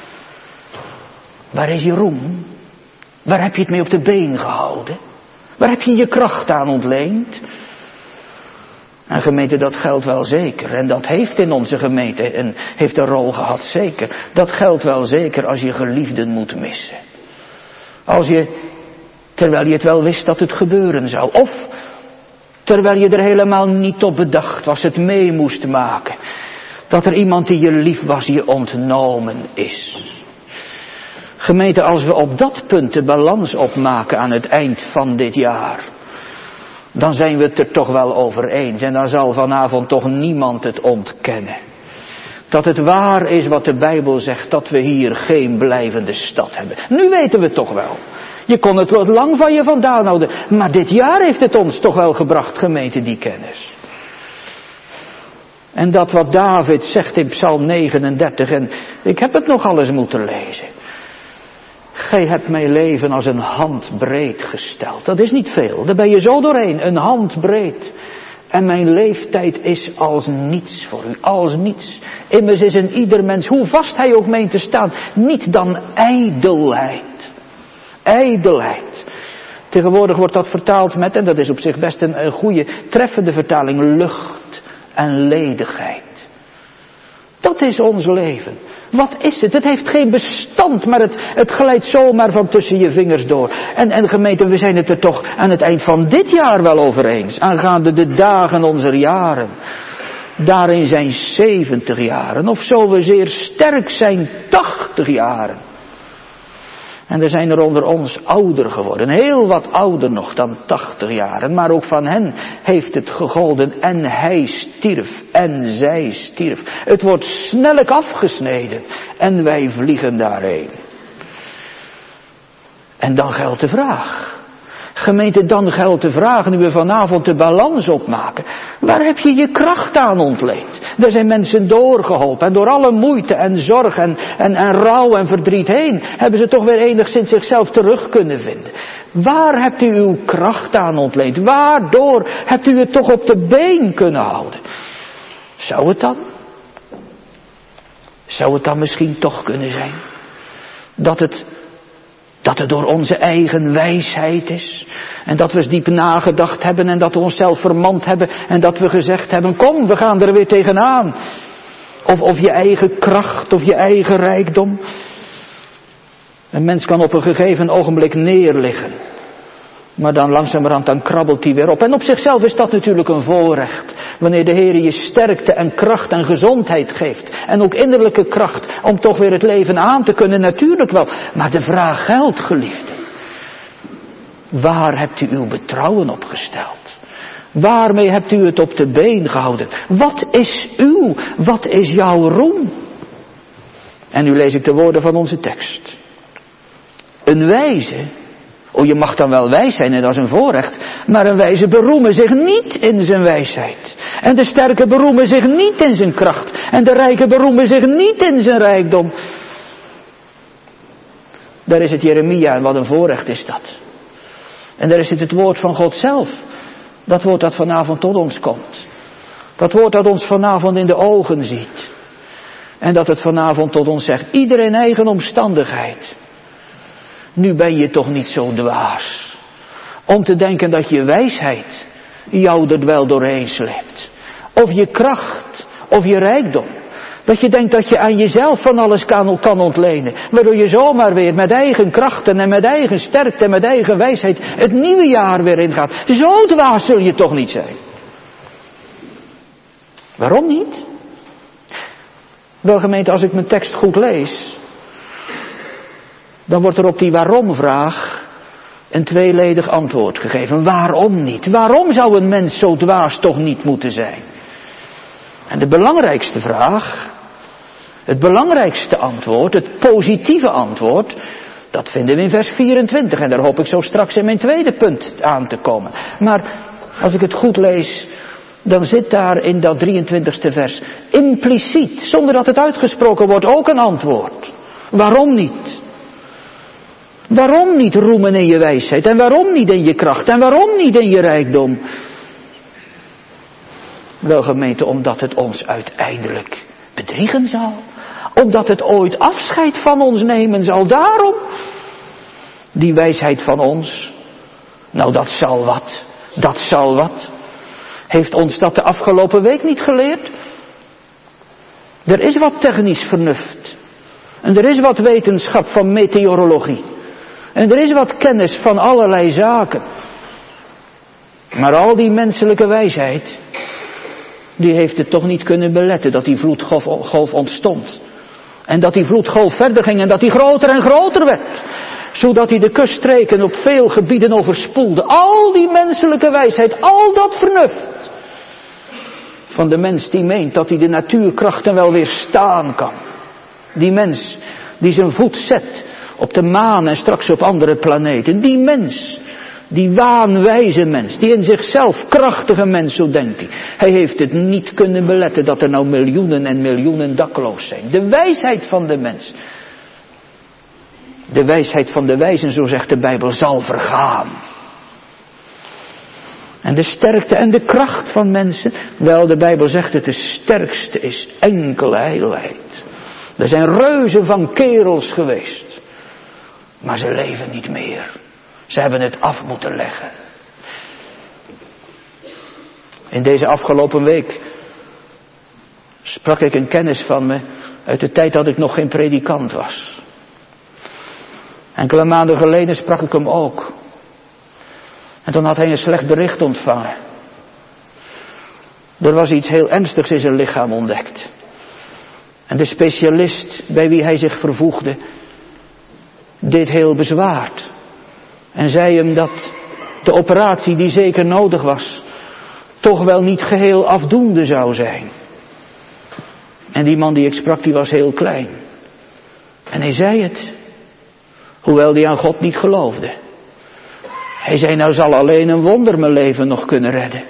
Speaker 1: Waar is je roem? Waar heb je het mee op de been gehouden? Waar heb je je kracht aan ontleend? En gemeente, dat geldt wel zeker. En dat heeft in onze gemeente een, heeft een rol gehad, zeker. Dat geldt wel zeker als je geliefden moet missen. Als je, terwijl je het wel wist dat het gebeuren zou. Of, terwijl je er helemaal niet op bedacht was, het mee moest maken. Dat er iemand die je lief was, je ontnomen is. Gemeente, als we op dat punt de balans opmaken aan het eind van dit jaar, dan zijn we het er toch wel over eens. En dan zal vanavond toch niemand het ontkennen. Dat het waar is wat de Bijbel zegt, dat we hier geen blijvende stad hebben. Nu weten we het toch wel. Je kon het wat lang van je vandaan houden. Maar dit jaar heeft het ons toch wel gebracht, gemeente, die kennis. En dat wat David zegt in Psalm negenendertig, en ik heb het nog alles moeten lezen. Gij hebt mijn leven als een handbreed gesteld. Dat is niet veel, daar ben je zo doorheen, een handbreed. En mijn leeftijd is als niets voor u, als niets. Immers is in ieder mens, hoe vast hij ook meent te staan, niet dan ijdelheid. Ijdelheid. Tegenwoordig wordt dat vertaald met, en dat is op zich best een, een goede, treffende vertaling, lucht en ledigheid. Dat is ons leven. Wat is het? Het heeft geen bestand, maar het, het glijdt zomaar van tussen je vingers door. En, en gemeente, we zijn het er toch aan het eind van dit jaar wel over eens. Aangaande de dagen onze jaren. Daarin zijn zeventig jaren. Of zo we zeer sterk zijn, tachtig jaren. En er zijn er onder ons ouder geworden. Heel wat ouder nog dan tachtig jaren. Maar ook van hen heeft het gegolden. En hij stierf. En zij stierf. Het wordt snellijk afgesneden. En wij vliegen daarheen. En dan geldt de vraag. Gemeente, dan geldt de vraag, nu we vanavond de balans opmaken. Waar heb je je kracht aan ontleend? Er zijn mensen doorgeholpen en door alle moeite en zorg en, en, en rouw en verdriet heen hebben ze toch weer enigszins zichzelf terug kunnen vinden. Waar hebt u uw kracht aan ontleend? Waardoor hebt u het toch op de been kunnen houden? Zou het dan? Zou het dan misschien toch kunnen zijn dat het... Dat het door onze eigen wijsheid is. En dat we eens diep nagedacht hebben. En dat we onszelf vermand hebben. En dat we gezegd hebben, kom, we gaan er weer tegenaan. Of, of je eigen kracht, of je eigen rijkdom. Een mens kan op een gegeven ogenblik neerliggen. Maar dan langzamerhand, dan krabbelt hij weer op. En op zichzelf is dat natuurlijk een voorrecht. Wanneer de Heer je sterkte en kracht en gezondheid geeft. En ook innerlijke kracht om toch weer het leven aan te kunnen, natuurlijk wel. Maar de vraag geldt, geliefden. Waar hebt u uw betrouwen op gesteld? Waarmee hebt u het op de been gehouden? Wat is uw, wat is jouw roem? En nu lees ik de woorden van onze tekst. Een wijze... Oh, je mag dan wel wijs zijn en dat is een voorrecht. Maar een wijze beroemen zich niet in zijn wijsheid. En de sterke beroemen zich niet in zijn kracht. En de rijke beroemen zich niet in zijn rijkdom. Daar is het Jeremia en wat een voorrecht is dat. En daar is het het woord van God zelf. Dat woord dat vanavond tot ons komt. Dat woord dat ons vanavond in de ogen ziet. En dat het vanavond tot ons zegt, ieder in eigen omstandigheid. Nu ben je toch niet zo dwaas. Om te denken dat je wijsheid jou er wel doorheen slept. Of je kracht, of je rijkdom. Dat je denkt dat je aan jezelf van alles kan, kan ontlenen. Waardoor je zomaar weer met eigen krachten en met eigen sterkte en met eigen wijsheid het nieuwe jaar weer ingaat. Zo dwaas zul je toch niet zijn. Waarom niet? Wel gemeente, als ik mijn tekst goed lees, dan wordt er op die waarom-vraag een tweeledig antwoord gegeven. Waarom niet? Waarom zou een mens zo dwaas toch niet moeten zijn? En de belangrijkste vraag, het belangrijkste antwoord, het positieve antwoord, dat vinden we in vers vierentwintig. En daar hoop ik zo straks in mijn tweede punt aan te komen. Maar als ik het goed lees, dan zit daar in dat drieëntwintigste vers impliciet, zonder dat het uitgesproken wordt, ook een antwoord. Waarom niet? Waarom niet roemen in je wijsheid? En waarom niet in je kracht? En waarom niet in je rijkdom? Wel gemeente, omdat het ons uiteindelijk bedriegen zal. Omdat het ooit afscheid van ons nemen zal. Daarom, die wijsheid van ons, nou dat zal wat, dat zal wat. Heeft ons dat de afgelopen week niet geleerd? Er is wat technisch vernuft. En er is wat wetenschap van meteorologie. En er is wat kennis van allerlei zaken. Maar al die menselijke wijsheid, die heeft het toch niet kunnen beletten dat die vloedgolf ontstond. En dat die vloedgolf verder ging en dat die groter en groter werd. Zodat hij de kuststreken op veel gebieden overspoelde. Al die menselijke wijsheid, al dat vernuft van de mens die meent dat hij de natuurkrachten wel weerstaan kan. Die mens die zijn voet zet op de maan en straks op andere planeten. Die mens, die waanwijze mens, die in zichzelf krachtige mens, zo denkt hij. Hij heeft het niet kunnen beletten dat er nou miljoenen en miljoenen dakloos zijn. De wijsheid van de mens. De wijsheid van de wijzen, zo zegt de Bijbel, zal vergaan. En de sterkte en de kracht van mensen, wel, de Bijbel zegt het, de sterkste is enkel ijdelheid. Er zijn reuzen van kerels geweest, maar ze leven niet meer. Ze hebben het af moeten leggen. In deze afgelopen week sprak ik een kennis van me uit de tijd dat ik nog geen predikant was. Enkele maanden geleden sprak ik hem ook. En toen had hij een slecht bericht ontvangen. Er was iets heel ernstigs in zijn lichaam ontdekt. En de specialist bij wie hij zich vervoegde, deed heel bezwaard. En zei hem dat de operatie die zeker nodig was, toch wel niet geheel afdoende zou zijn. En die man die ik sprak, die was heel klein. En hij zei het, hoewel hij aan God niet geloofde. Hij zei, nou zal alleen een wonder mijn leven nog kunnen redden.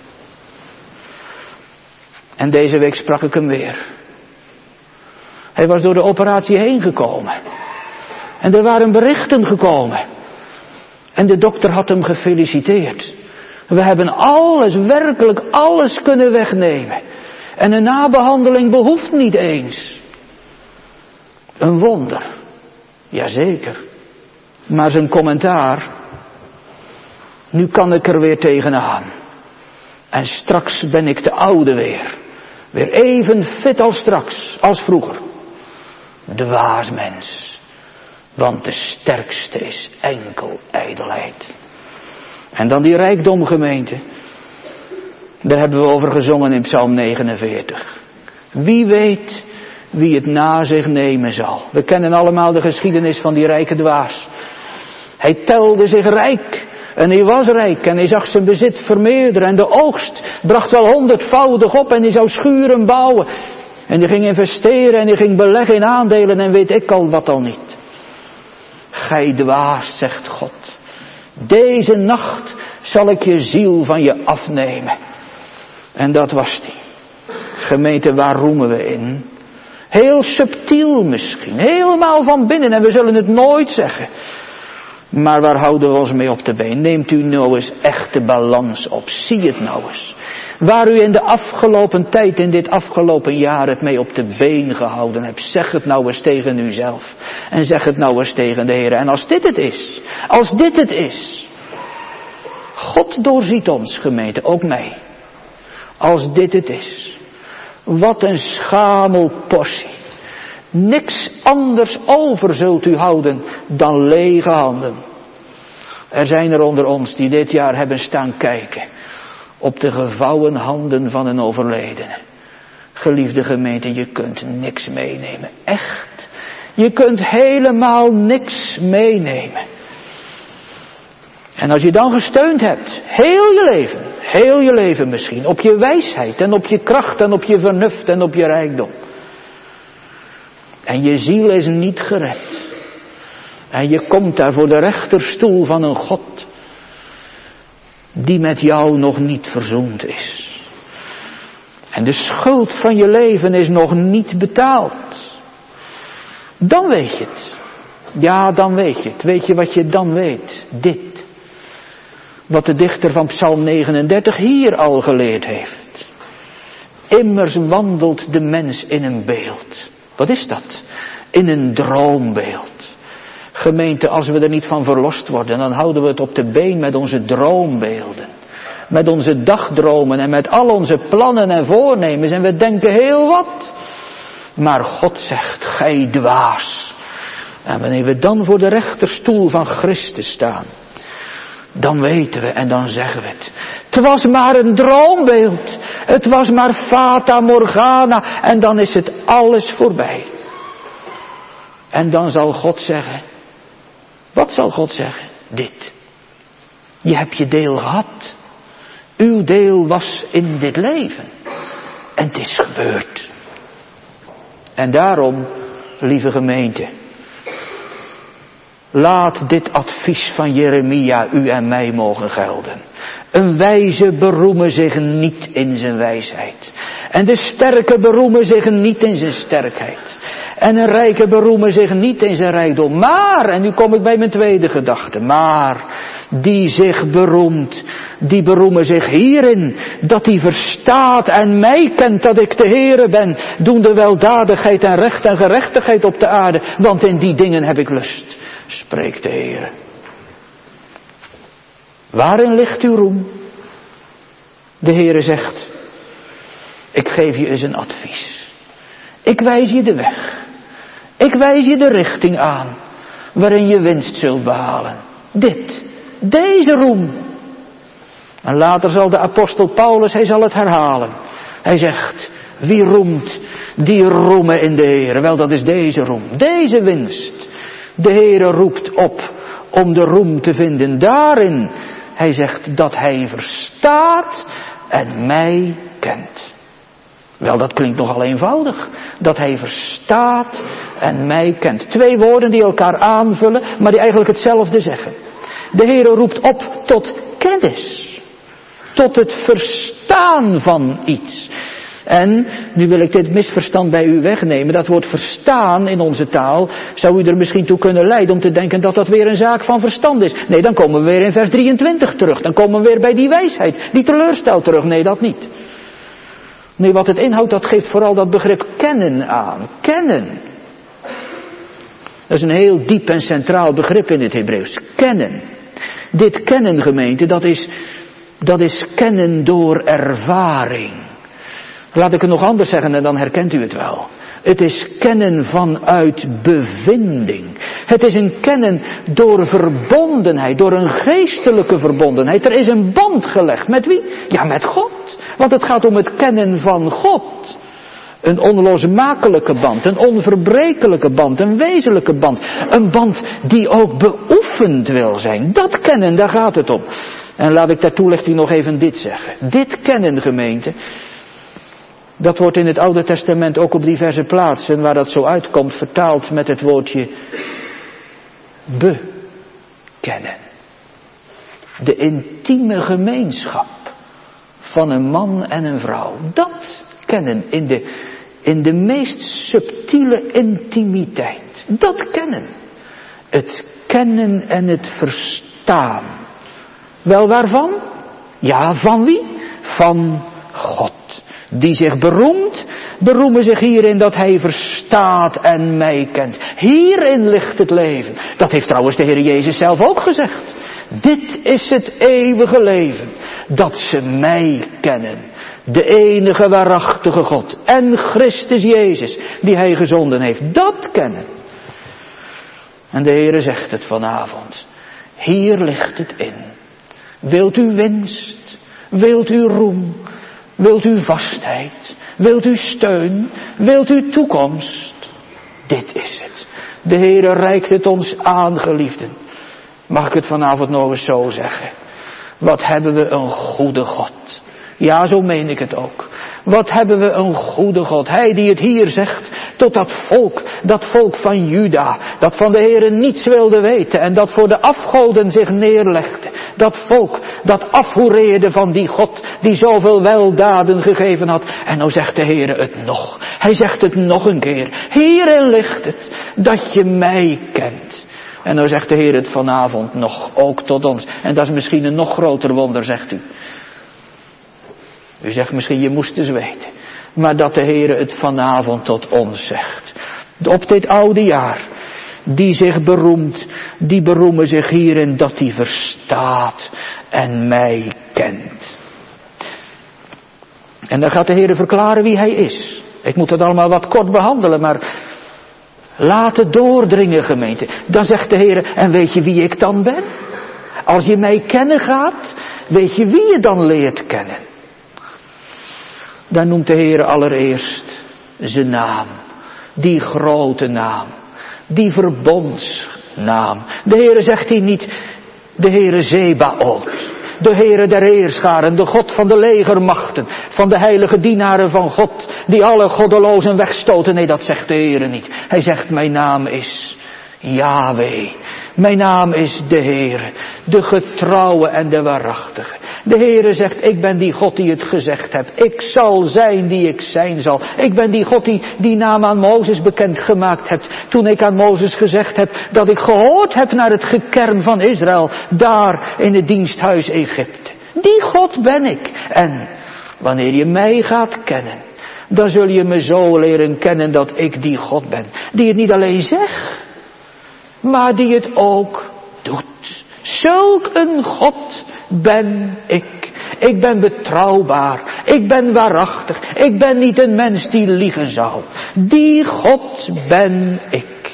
Speaker 1: En deze week sprak ik hem weer. Hij was door de operatie heen gekomen. En er waren berichten gekomen. En de dokter had hem gefeliciteerd. We hebben alles, werkelijk alles kunnen wegnemen. En een nabehandeling behoeft niet eens. Een wonder. Jazeker. Maar zijn commentaar. Nu kan ik er weer tegenaan. En straks ben ik de oude weer. Weer even fit als straks, als vroeger. Dwaas mens. Want de sterkste is enkel ijdelheid. En dan die rijkdomgemeente. Daar hebben we over gezongen in Psalm negenenveertig. Wie weet wie het na zich nemen zal. We kennen allemaal de geschiedenis van die rijke dwaas. Hij telde zich rijk. En hij was rijk en hij zag zijn bezit vermeerderen. En de oogst bracht wel honderdvoudig op en hij zou schuren bouwen. En hij ging investeren en hij ging beleggen in aandelen en weet ik al wat al niet. Gij dwaas, zegt God. Deze nacht zal ik je ziel van je afnemen. En dat was die. Gemeente, waar roemen we in? Heel subtiel misschien. Helemaal van binnen en we zullen het nooit zeggen. Maar waar houden we ons mee op de been? Neemt u nou eens echt de balans op. Zie het nou eens. Waar u in de afgelopen tijd, in dit afgelopen jaar het mee op de been gehouden hebt. Zeg het nou eens tegen uzelf. En zeg het nou eens tegen de Heer. En als dit het is, als dit het is. God doorziet ons, gemeente, ook mij. Als dit het is. Wat een schamelportie. Niks anders over zult u houden dan lege handen. Er zijn er onder ons die dit jaar hebben staan kijken op de gevouwen handen van een overledene. Geliefde gemeente, je kunt niks meenemen. Echt. Je kunt helemaal niks meenemen. En als je dan gesteund hebt, heel je leven, heel je leven misschien, op je wijsheid en op je kracht en op je vernuft en op je rijkdom. En je ziel is niet gered. En je komt daar voor de rechterstoel van een God die met jou nog niet verzoend is. En de schuld van je leven is nog niet betaald. Dan weet je het. Ja, dan weet je het. Weet je wat je dan weet? Dit. Wat de dichter van Psalm negenendertig hier al geleerd heeft. Immers wandelt de mens in een beeld. Wat is dat? In een droombeeld. Gemeente, als we er niet van verlost worden, dan houden we het op de been met onze droombeelden. Met onze dagdromen en met al onze plannen en voornemens. En we denken heel wat. Maar God zegt, gij dwaas. En wanneer we dan voor de rechterstoel van Christus staan, dan weten we en dan zeggen we het. Het was maar een droombeeld. Het was maar fata morgana. En dan is het alles voorbij. En dan zal God zeggen. Wat zal God zeggen? Dit. Je hebt je deel gehad. Uw deel was in dit leven. En het is gebeurd. En daarom, lieve gemeente, laat dit advies van Jeremia u en mij mogen gelden. Een wijze beroemen zich niet in zijn wijsheid. En de sterke beroemen zich niet in zijn sterkheid. En een rijke beroemen zich niet in zijn rijkdom. Maar, en nu kom ik bij mijn tweede gedachte. Maar, die zich beroemt, die beroemen zich hierin. Dat hij verstaat en mij kent dat ik de Heere ben. Doende weldadigheid en recht en gerechtigheid op de aarde. Want in die dingen heb ik lust, spreekt de Heere. Waarin ligt uw roem? De Heere zegt, ik geef je eens een advies. Ik wijs je de weg. Ik wijs je de richting aan waarin je winst zult behalen. Dit, deze roem. En later zal de apostel Paulus, hij zal het herhalen. Hij zegt, wie roemt, die roemen in de Heere. Wel, dat is deze roem, deze winst. De Heere roept op om de roem te vinden daarin. Hij zegt dat hij verstaat en mij kent. Wel, dat klinkt nogal eenvoudig. Dat hij verstaat en mij kent. Twee woorden die elkaar aanvullen, maar die eigenlijk hetzelfde zeggen. De Heere roept op tot kennis. Tot het verstaan van iets. En, nu wil ik dit misverstand bij u wegnemen. Dat woord verstaan in onze taal zou u er misschien toe kunnen leiden om te denken dat dat weer een zaak van verstand is. Nee, dan komen we weer in vers drieëntwintig terug. Dan komen we weer bij die wijsheid, die teleurstelt terug. Nee, dat niet. Nee, wat het inhoudt, dat geeft vooral dat begrip kennen aan. Kennen. Dat is een heel diep en centraal begrip in het Hebreeuws. Kennen. Dit kennen, gemeente, dat is, dat is kennen door ervaring. Laat ik het nog anders zeggen en dan herkent u het wel. Het is kennen vanuit bevinding. Het is een kennen door verbondenheid, door een geestelijke verbondenheid. Er is een band gelegd. Met wie? Ja, met God. Want het gaat om het kennen van God. Een onlosmakelijke band, een onverbrekelijke band, een wezenlijke band. Een band die ook beoefend wil zijn. Dat kennen, daar gaat het om. En laat ik ter toelichting nog even dit zeggen. Dit kennen, gemeente. Dat wordt in het Oude Testament ook op diverse plaatsen waar dat zo uitkomt vertaald met het woordje bekennen. De intieme gemeenschap van een man en een vrouw. Dat kennen in de, in de meest subtiele intimiteit. Dat kennen. Het kennen en het verstaan. Wel waarvan? Ja, van wie? Van God. Die zich beroemt, beroemen zich hierin dat hij verstaat en mij kent. Hierin ligt het leven. Dat heeft trouwens de Heer Jezus zelf ook gezegd. Dit is het eeuwige leven. Dat ze mij kennen. De enige waarachtige God. En Christus Jezus die hij gezonden heeft. Dat kennen. En de Heer zegt het vanavond. Hier ligt het in. Wilt u winst? Wilt u roem? Wilt u vastheid? Wilt u steun? Wilt u toekomst? Dit is het. De Heere reikt het ons aan, geliefden. Mag ik het vanavond nog eens zo zeggen? Wat hebben we een goede God. Ja, zo meen ik het ook. Wat hebben we een goede God. Hij die het hier zegt tot dat volk, dat volk van Juda, dat van de Heere niets wilde weten en dat voor de afgoden zich neerlegde. Dat volk dat afhoereerde van die God die zoveel weldaden gegeven had. En nou zegt de Heere het nog. Hij zegt het nog een keer. Hierin ligt het dat je mij kent. En nou zegt de Heer het vanavond nog, ook tot ons. En dat is misschien een nog groter wonder, zegt u. U zegt misschien, je moest eens weten. Maar dat de Heer het vanavond tot ons zegt. Op dit oude jaar. Die zich beroemt. Die beroemen zich hierin dat hij verstaat. En mij kent. En dan gaat de Heer verklaren wie hij is. Ik moet het allemaal wat kort behandelen. Maar laat het doordringen, gemeente. Dan zegt de Heer, en weet je wie ik dan ben? Als je mij kennen gaat. Weet je wie je dan leert kennen? Dan noemt de Heer allereerst zijn naam. Die grote naam. Die verbondsnaam. De Heer zegt hier niet de Heere Zebaoth. De Heere der Heerscharen. De God van de legermachten. Van de heilige dienaren van God. Die alle goddelozen wegstoten. Nee, dat zegt de Heer niet. Hij zegt mijn naam is Yahweh. Mijn naam is de Heere. De getrouwe en de waarachtige. De Heere zegt, ik ben die God die het gezegd hebt. Ik zal zijn die ik zijn zal. Ik ben die God die die naam aan Mozes bekendgemaakt hebt. Toen ik aan Mozes gezegd heb dat ik gehoord heb naar het gekern van Israël. Daar in het diensthuis Egypte. Die God ben ik. En wanneer je mij gaat kennen. Dan zul je me zo leren kennen dat ik die God ben. Die het niet alleen zegt. Maar die het ook doet. Zulk een God ben ik. Ik ben betrouwbaar. Ik ben waarachtig. Ik ben niet een mens die liegen zou. Die God ben ik.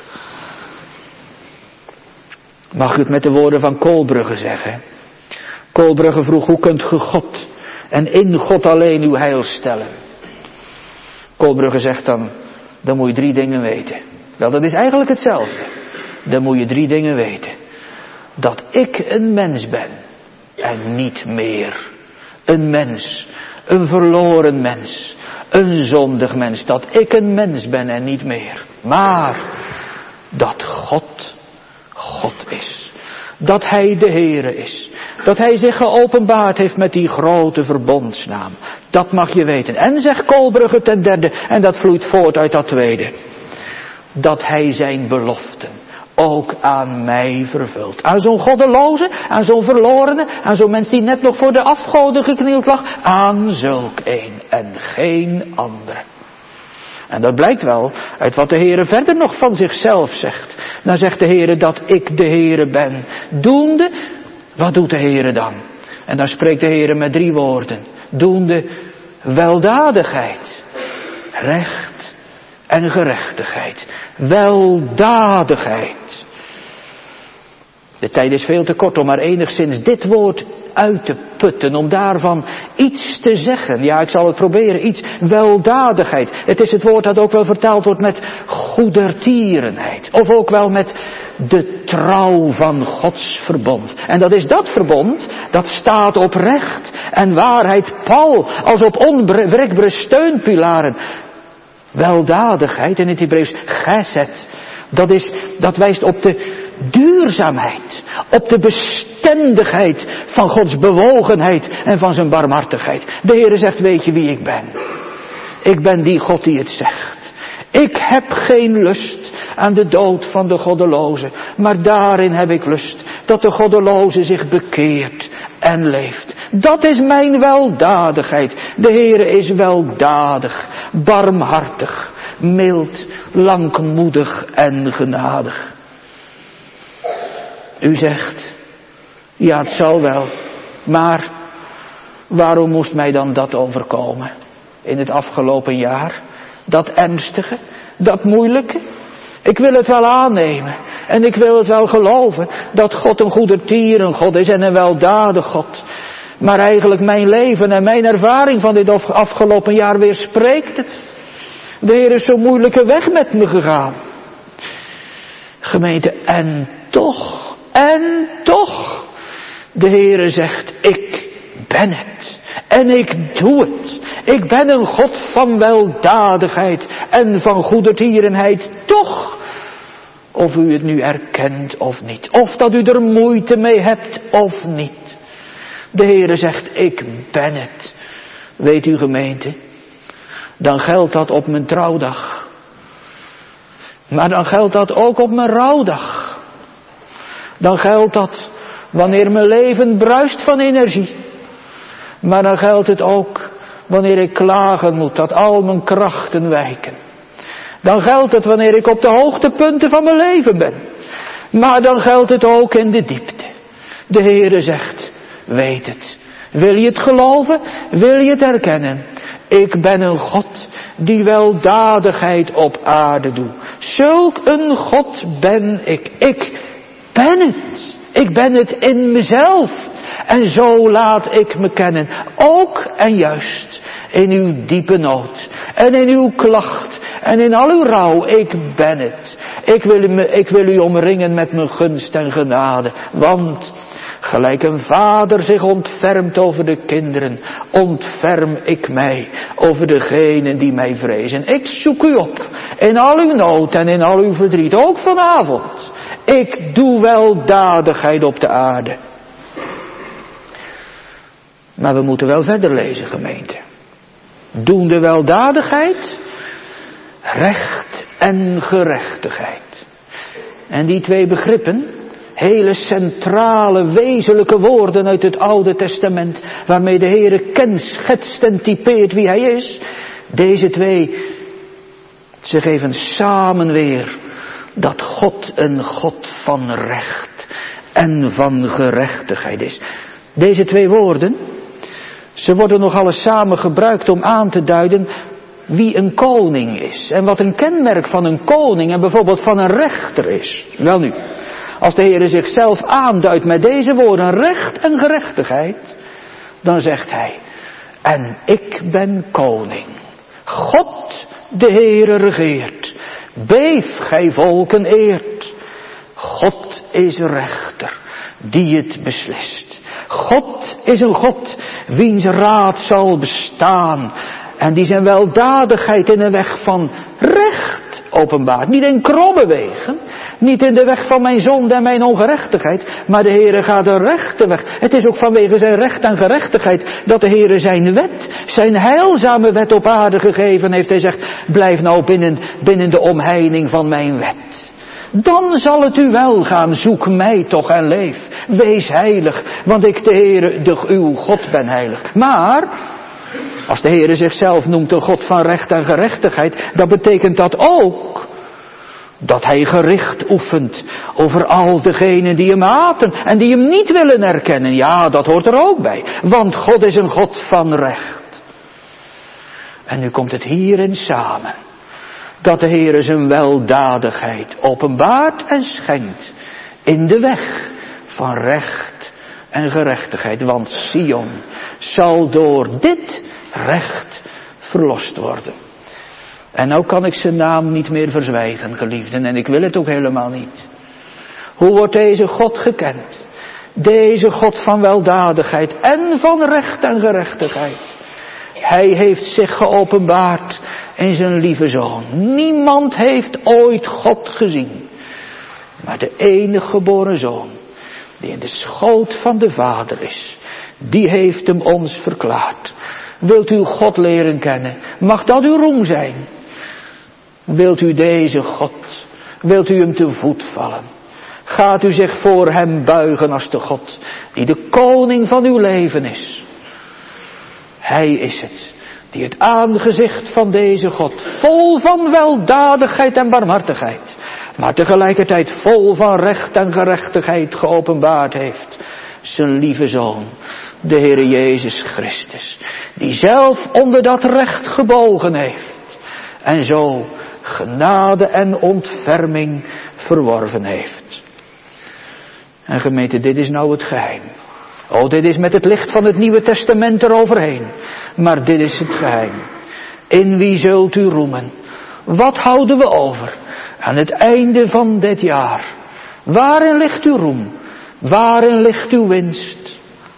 Speaker 1: Mag ik het met de woorden van Koolbrugge zeggen? Koolbrugge vroeg, hoe kunt ge God en in God alleen uw heil stellen? Koolbrugge zegt dan, dan moet je drie dingen weten. Wel, dat is eigenlijk hetzelfde. Dan moet je drie dingen weten. Dat ik een mens ben. En niet meer. Een mens. Een verloren mens. Een zondig mens. Dat ik een mens ben en niet meer. Maar dat God God is. Dat hij de Heere is. Dat hij zich geopenbaard heeft met die grote verbondsnaam. Dat mag je weten. En zegt Koolbrugge ten derde. En dat vloeit voort uit dat tweede. Dat hij zijn beloften ook aan mij vervult. Aan zo'n goddeloze, aan zo'n verlorene, aan zo'n mens die net nog voor de afgoden geknield lag. Aan zulk een en geen andere. En dat blijkt wel uit wat de Heere verder nog van zichzelf zegt. Dan zegt de Heere dat ik de Heere ben. Doende, wat doet de Heere dan? En dan spreekt de Heere met drie woorden. Doende weldadigheid, recht en gerechtigheid. Weldadigheid. De tijd is veel te kort om maar enigszins dit woord uit te putten. Om daarvan iets te zeggen. Ja, ik zal het proberen. Iets weldadigheid. Het is het woord dat ook wel vertaald wordt met goedertierenheid. Of ook wel met de trouw van Gods verbond. En dat is dat verbond. Dat staat op recht en waarheid pal. Als op onwrikbare steunpilaren. Weldadigheid in het Hebreeuws gesed. Dat is, dat wijst op de duurzaamheid. Op de bestendigheid van Gods bewogenheid en van zijn barmhartigheid. De Heere zegt, weet je wie ik ben? Ik ben die God die het zegt. Ik heb geen lust aan de dood van de goddeloze. Maar daarin heb ik lust dat de goddeloze zich bekeert en leeft. Dat is mijn weldadigheid. De Heere is weldadig, barmhartig, mild, langmoedig en genadig. U zegt, ja, het zal wel, maar waarom moest mij dan dat overkomen in het afgelopen jaar? Dat ernstige, dat moeilijke? Ik wil het wel aannemen en ik wil het wel geloven dat God een goedertieren God is en een weldadig God. Maar eigenlijk mijn leven en mijn ervaring van dit afgelopen jaar weerspreekt het. De Heer is zo'n moeilijke weg met me gegaan. Gemeente, en toch, en toch, de Heere zegt, ik ben het. En ik doe het. Ik ben een God van weldadigheid en van goedertierenheid. Toch, of u het nu erkent of niet. Of dat u er moeite mee hebt of niet. De Heere zegt, ik ben het. Weet u gemeente, dan geldt dat op mijn trouwdag. Maar dan geldt dat ook op mijn rouwdag. Dan geldt dat wanneer mijn leven bruist van energie. Maar dan geldt het ook wanneer ik klagen moet dat al mijn krachten wijken. Dan geldt het wanneer ik op de hoogtepunten van mijn leven ben. Maar dan geldt het ook in de diepte. De Heere zegt, weet het. Wil je het geloven? Wil je het erkennen? Ik ben een God die weldadigheid op aarde doet. Zulk een God ben ik. Ik ben het. Ik ben het in mezelf. En zo laat ik me kennen. Ook en juist in uw diepe nood. En in uw klacht. En in al uw rouw. Ik ben het. Ik wil, me, ik wil u omringen met mijn gunst en genade. Want gelijk een vader zich ontfermt over de kinderen, ontferm ik mij over degenen die mij vrezen. Ik zoek u op in al uw nood en in al uw verdriet, ook vanavond. Ik doe weldadigheid op de aarde. Maar we moeten wel verder lezen, gemeente. Doende weldadigheid, recht en gerechtigheid. En die twee begrippen, hele centrale, wezenlijke woorden uit het Oude Testament, waarmee de Heere kenschetst en typeert wie Hij is. Deze twee, ze geven samen weer dat God een God van recht en van gerechtigheid is. Deze twee woorden, ze worden nogal eens samen gebruikt om aan te duiden wie een koning is. En wat een kenmerk van een koning en bijvoorbeeld van een rechter is. Wel nu, als de Heere zichzelf aanduidt met deze woorden, recht en gerechtigheid, dan zegt Hij, en ik ben koning. God de Heere regeert. Beef, gij volken eert. God is rechter, die het beslist. God is een God, wiens raad zal bestaan. En die zijn weldadigheid in een weg van recht openbaart. Niet in kromme wegen. Niet in de weg van mijn zonde en mijn ongerechtigheid. Maar de Heere gaat de rechte weg. Het is ook vanwege zijn recht en gerechtigheid dat de Heere zijn wet, zijn heilzame wet op aarde gegeven heeft. Hij zegt, blijf nou binnen, binnen de omheining van mijn wet. Dan zal het u wel gaan, zoek mij toch en leef. Wees heilig, want ik de Heere, de, uw God ben heilig. Maar als de Heere zichzelf noemt een God van recht en gerechtigheid, dan betekent dat ook dat Hij gericht oefent over al degenen die Hem haten en die Hem niet willen erkennen. Ja, dat hoort er ook bij, want God is een God van recht. En nu komt het hierin samen, dat de Heere zijn weldadigheid openbaart en schenkt in de weg van recht en gerechtigheid. Want Sion zal door dit recht verlost worden. En nou kan ik zijn naam niet meer verzwijgen, geliefden, en ik wil het ook helemaal niet. Hoe wordt deze God gekend? Deze God van weldadigheid en van recht en gerechtigheid. Hij heeft zich geopenbaard in zijn lieve Zoon. Niemand heeft ooit God gezien. Maar de enige geboren Zoon, die in de schoot van de Vader is, die heeft hem ons verklaard. Wilt u God leren kennen? Mag dat uw roem zijn? Wilt u deze God, wilt u hem te voet vallen? gaat u zich voor hem buigen als de God die de koning van uw leven is. Hij is het die het aangezicht van deze God, vol van weldadigheid en barmhartigheid, maar tegelijkertijd vol van recht en gerechtigheid geopenbaard heeft. Zijn lieve Zoon, de Heere Jezus Christus, die zelf onder dat recht gebogen heeft en zo genade en ontferming verworven heeft. En gemeente, dit is nou het geheim. Oh, dit is met het licht van het Nieuwe Testament eroverheen. Maar dit is het geheim. In wie zult u roemen? Wat houden we over aan het einde van dit jaar? Waarin ligt uw roem? Waarin ligt uw winst?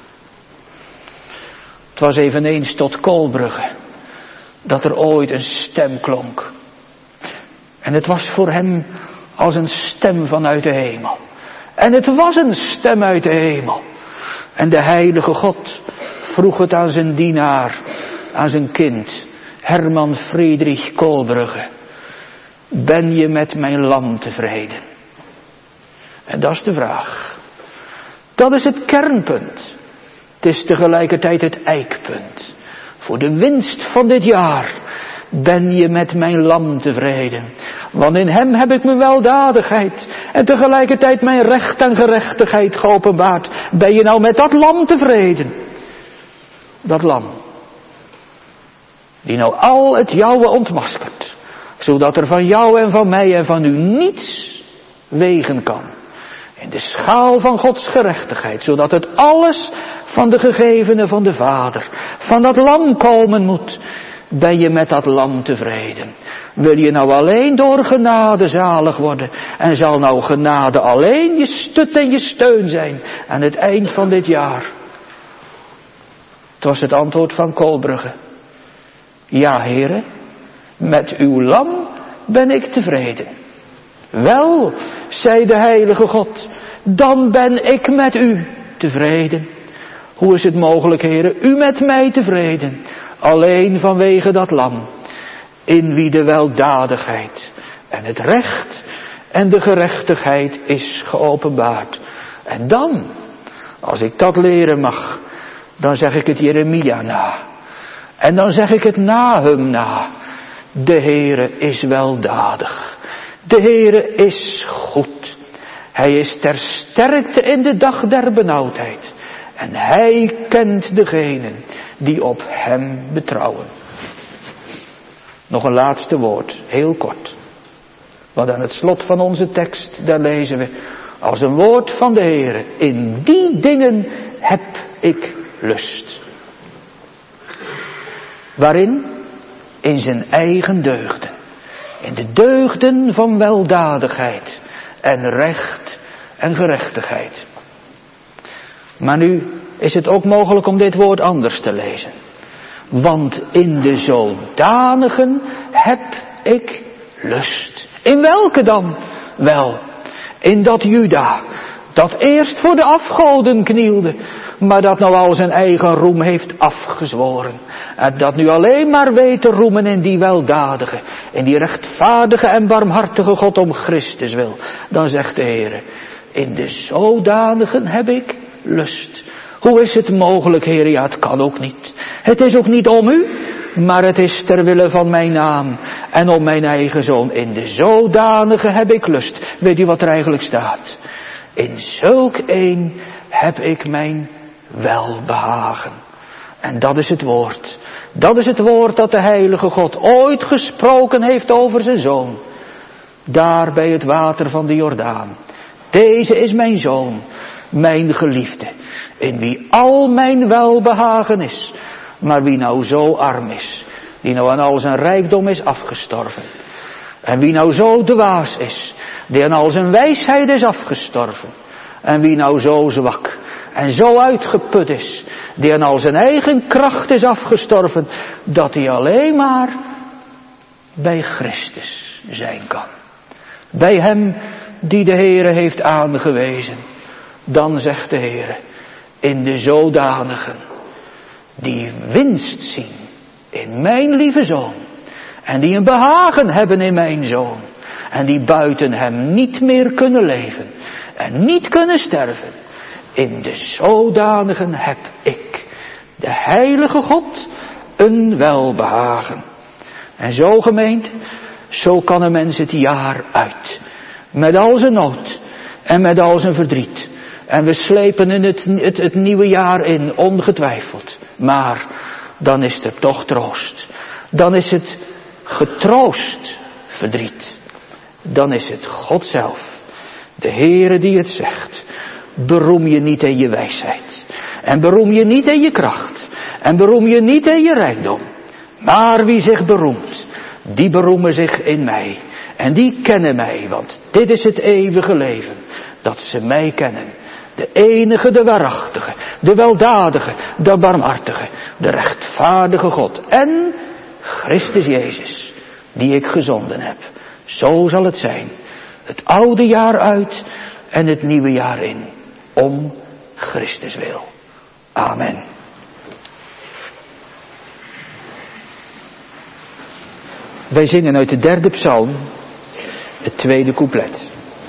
Speaker 1: Het was eveneens tot Kolbrugge dat er ooit een stem klonk. En het was voor hem als een stem vanuit de hemel. En het was een stem uit de hemel. En de heilige God vroeg het aan zijn dienaar, aan zijn kind, Herman Friedrich Kolbrugge. Ben je met mijn lam tevreden? En dat is de vraag. Dat is het kernpunt. Het is tegelijkertijd het eikpunt. Voor de winst van dit jaar. Ben je met mijn lam tevreden? Want in hem heb ik mijn weldadigheid en tegelijkertijd mijn recht en gerechtigheid geopenbaard. Ben je nou met dat lam tevreden? Dat lam. Die nou al het jouwe ontmaskert. Zodat er van jou en van mij en van u niets wegen kan. In de schaal van Gods gerechtigheid. Zodat het alles van de gegevene van de Vader, van dat lam komen moet. Ben je met dat lam tevreden? Wil je nou alleen door genade zalig worden? En zal nou genade alleen je stut en je steun zijn aan het eind van dit jaar? Het was het antwoord van Kolbrugge. Ja, Heere, met uw lam ben ik tevreden. Wel, zei de heilige God, dan ben ik met u tevreden. Hoe is het mogelijk, Heere, u met mij tevreden? Alleen vanwege dat lam, in wie de weldadigheid en het recht en de gerechtigheid is geopenbaard. En dan, als ik dat leren mag, dan zeg ik het Jeremia na. En dan zeg ik het Nahum na. De Heere is weldadig. De Heere is goed. Hij is ter sterkte in de dag der benauwdheid. En hij kent degenen die op hem betrouwen. Nog een laatste woord, heel kort. Want aan het slot van onze tekst, daar lezen we, als een woord van de Heere, in die dingen heb ik lust. Waarin? In zijn eigen deugden. In de deugden van weldadigheid en recht en gerechtigheid. Maar nu is het ook mogelijk om dit woord anders te lezen. Want in de zodanigen heb ik lust. In welke dan? Wel, in dat Juda, dat eerst voor de afgoden knielde, maar dat nou al zijn eigen roem heeft afgezworen. En dat nu alleen maar weet te roemen in die weldadige, in die rechtvaardige en barmhartige God om Christus wil. Dan zegt de Heere, in de zodanigen heb ik lust. Hoe is het mogelijk, Heer? Ja, het kan ook niet. Het is ook niet om u, maar het is ter wille van mijn naam en om mijn eigen Zoon. In de zodanige heb ik lust. Weet u wat er eigenlijk staat? In zulk een heb ik mijn welbehagen. En dat is het woord. Dat is het woord dat de heilige God ooit gesproken heeft over zijn Zoon. Daar bij het water van de Jordaan. Deze is mijn Zoon, mijn geliefde, in wie al mijn welbehagen is. Maar wie nou zo arm is, die nou aan al zijn rijkdom is afgestorven. En wie nou zo dwaas is, die aan al zijn wijsheid is afgestorven. En wie nou zo zwak en zo uitgeput is, die aan al zijn eigen kracht is afgestorven, dat hij alleen maar bij Christus zijn kan. Bij hem die de Heere heeft aangewezen. Dan zegt de Heere, in de zodanigen die winst zien in mijn lieve Zoon. En die een behagen hebben in mijn Zoon. En die buiten hem niet meer kunnen leven. en niet kunnen sterven. In de zodanigen heb ik, de heilige God, een welbehagen. En zo gemeente, zo kan een mens het jaar uit. Met al zijn nood en met al zijn verdriet. En we slepen in het, het, het nieuwe jaar in, ongetwijfeld. Maar dan is er toch troost. Dan is het getroost verdriet. Dan is het God zelf. De Heere die het zegt. Beroem je niet in je wijsheid. En beroem je niet in je kracht. En beroem je niet in je rijkdom. Maar wie zich beroemt, die beroemen zich in mij. En die kennen mij, want dit is het eeuwige leven. Dat ze mij kennen. De enige, de waarachtige, de weldadige, de barmhartige, de rechtvaardige God. En Christus Jezus, die ik gezonden heb. Zo zal het zijn. Het oude jaar uit en het nieuwe jaar in. Om Christus wil. Amen. Wij zingen uit de derde psalm, het tweede couplet.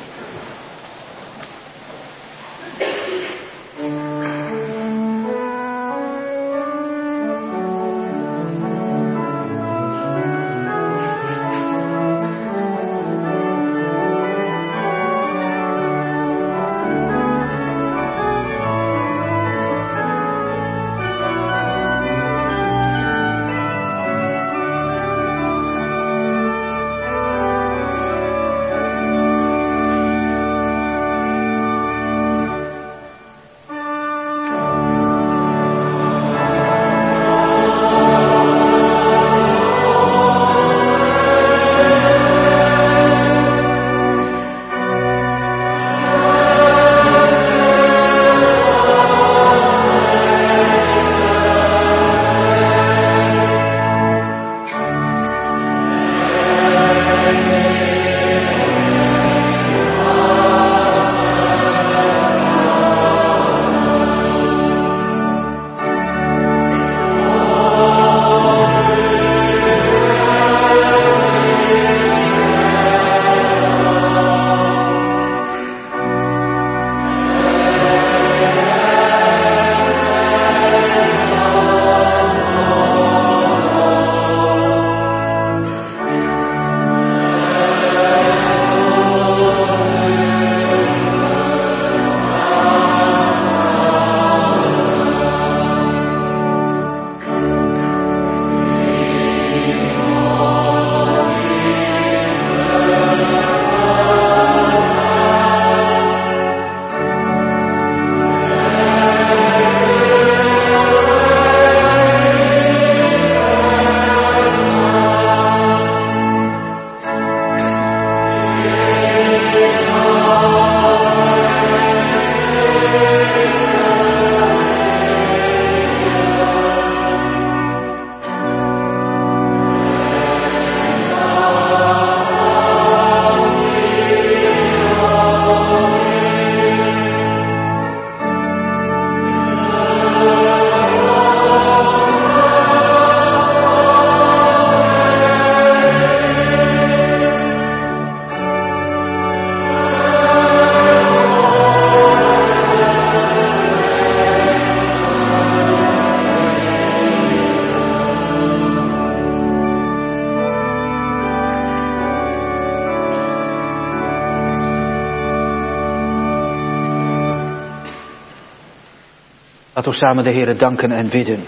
Speaker 1: Laten we samen de Heere danken en bidden.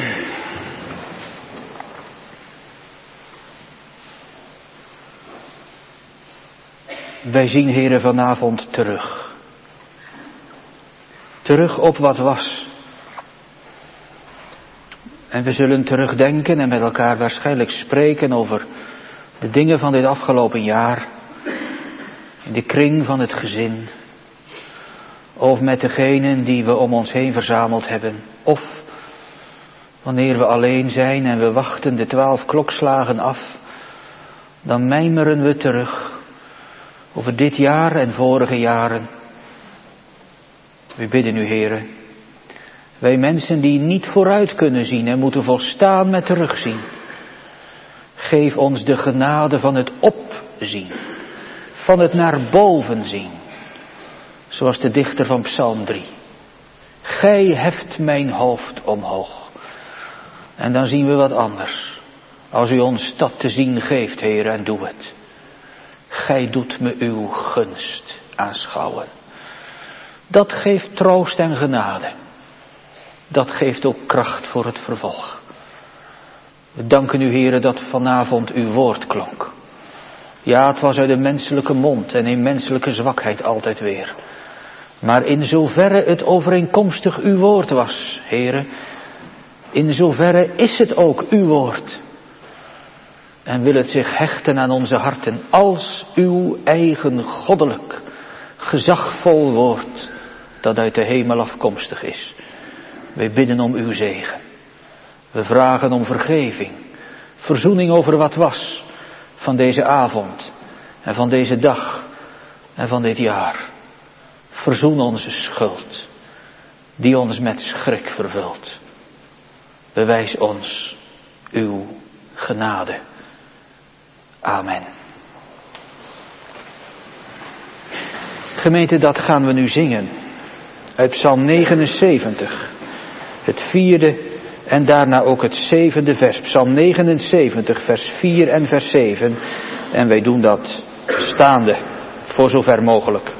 Speaker 1: Wij zien, Heere, vanavond terug. Terug op wat was. En we zullen terugdenken en met elkaar waarschijnlijk spreken over de dingen van dit afgelopen jaar. In de kring van het gezin. Of met degenen die we om ons heen verzameld hebben. Of wanneer we alleen zijn en we wachten de twaalf klokslagen af. Dan mijmeren we terug over dit jaar en vorige jaren. We bidden u, Heere. Wij mensen die niet vooruit kunnen zien en moeten volstaan met terugzien. Geef ons de genade van het opzien. Van het naar boven zien. Zoals de dichter van Psalm drie. Gij heft mijn hoofd omhoog. En dan zien we wat anders. Als u ons dat te zien geeft, Heer, en doe het. Gij doet me uw gunst aanschouwen. Dat geeft troost en genade. Dat geeft ook kracht voor het vervolg. We danken u, Heere, dat vanavond uw woord klonk. Ja, het was uit de menselijke mond en in menselijke zwakheid altijd weer. Maar in zoverre het overeenkomstig uw woord was, Heere, in zoverre is het ook uw woord. En wil het zich hechten aan onze harten als uw eigen goddelijk, gezagvol woord, dat uit de hemel afkomstig is. Wij bidden om uw zegen. We vragen om vergeving, verzoening over wat was van deze avond en van deze dag en van dit jaar. Verzoen onze schuld, die ons met schrik vervult. Bewijs ons uw genade. Amen. Gemeente, dat gaan we nu zingen. Uit Psalm negenenzeventig. Het vierde en daarna ook het zevende vers. Psalm negenenzeventig, vers vier en vers zeven. En wij doen dat staande, voor zover mogelijk.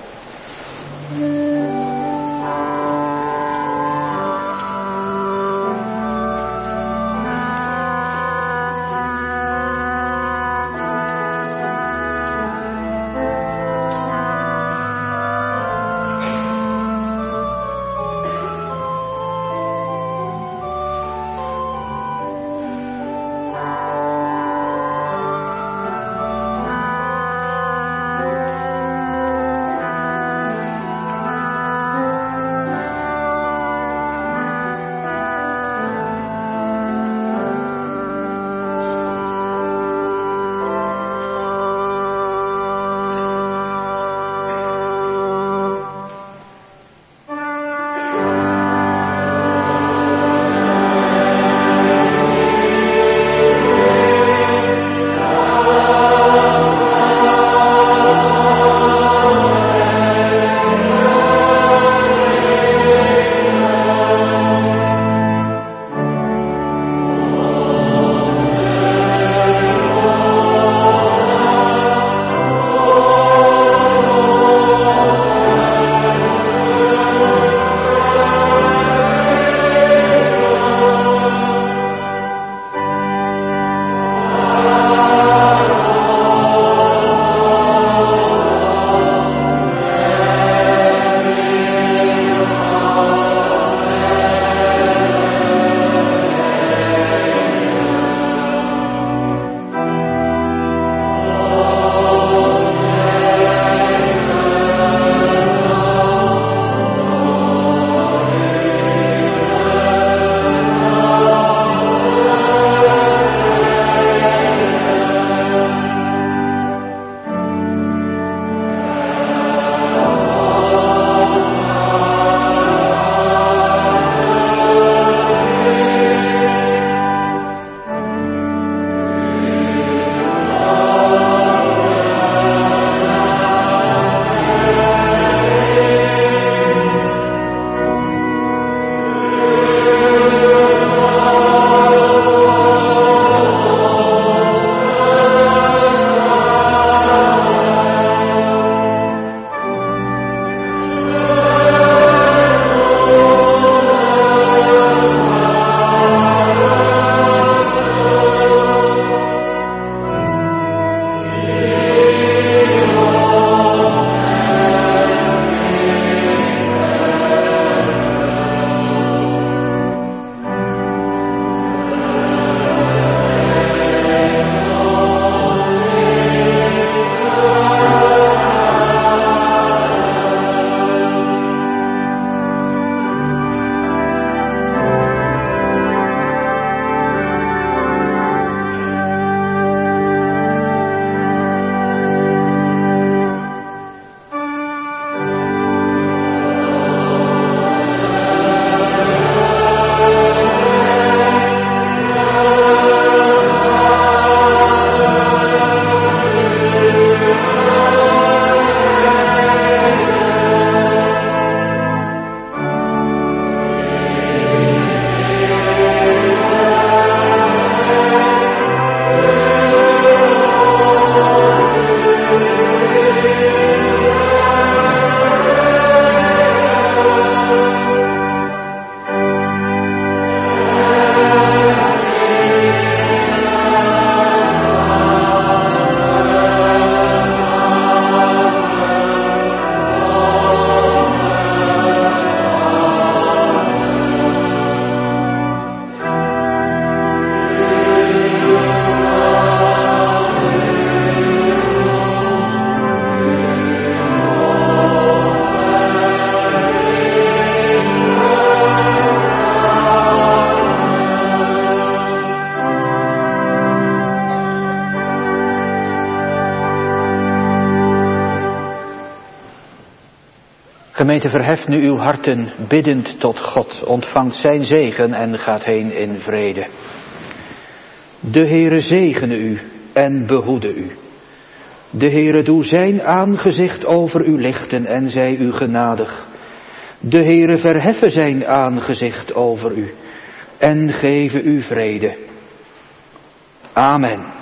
Speaker 1: Gemeente, verheft nu uw harten biddend tot God. Ontvangt zijn zegen en gaat heen in vrede. De Heere zegene u en behoede u. De Heere doe zijn aangezicht over u lichten en zij u genadig. De Heere verheffe zijn aangezicht over u en geven u vrede. Amen.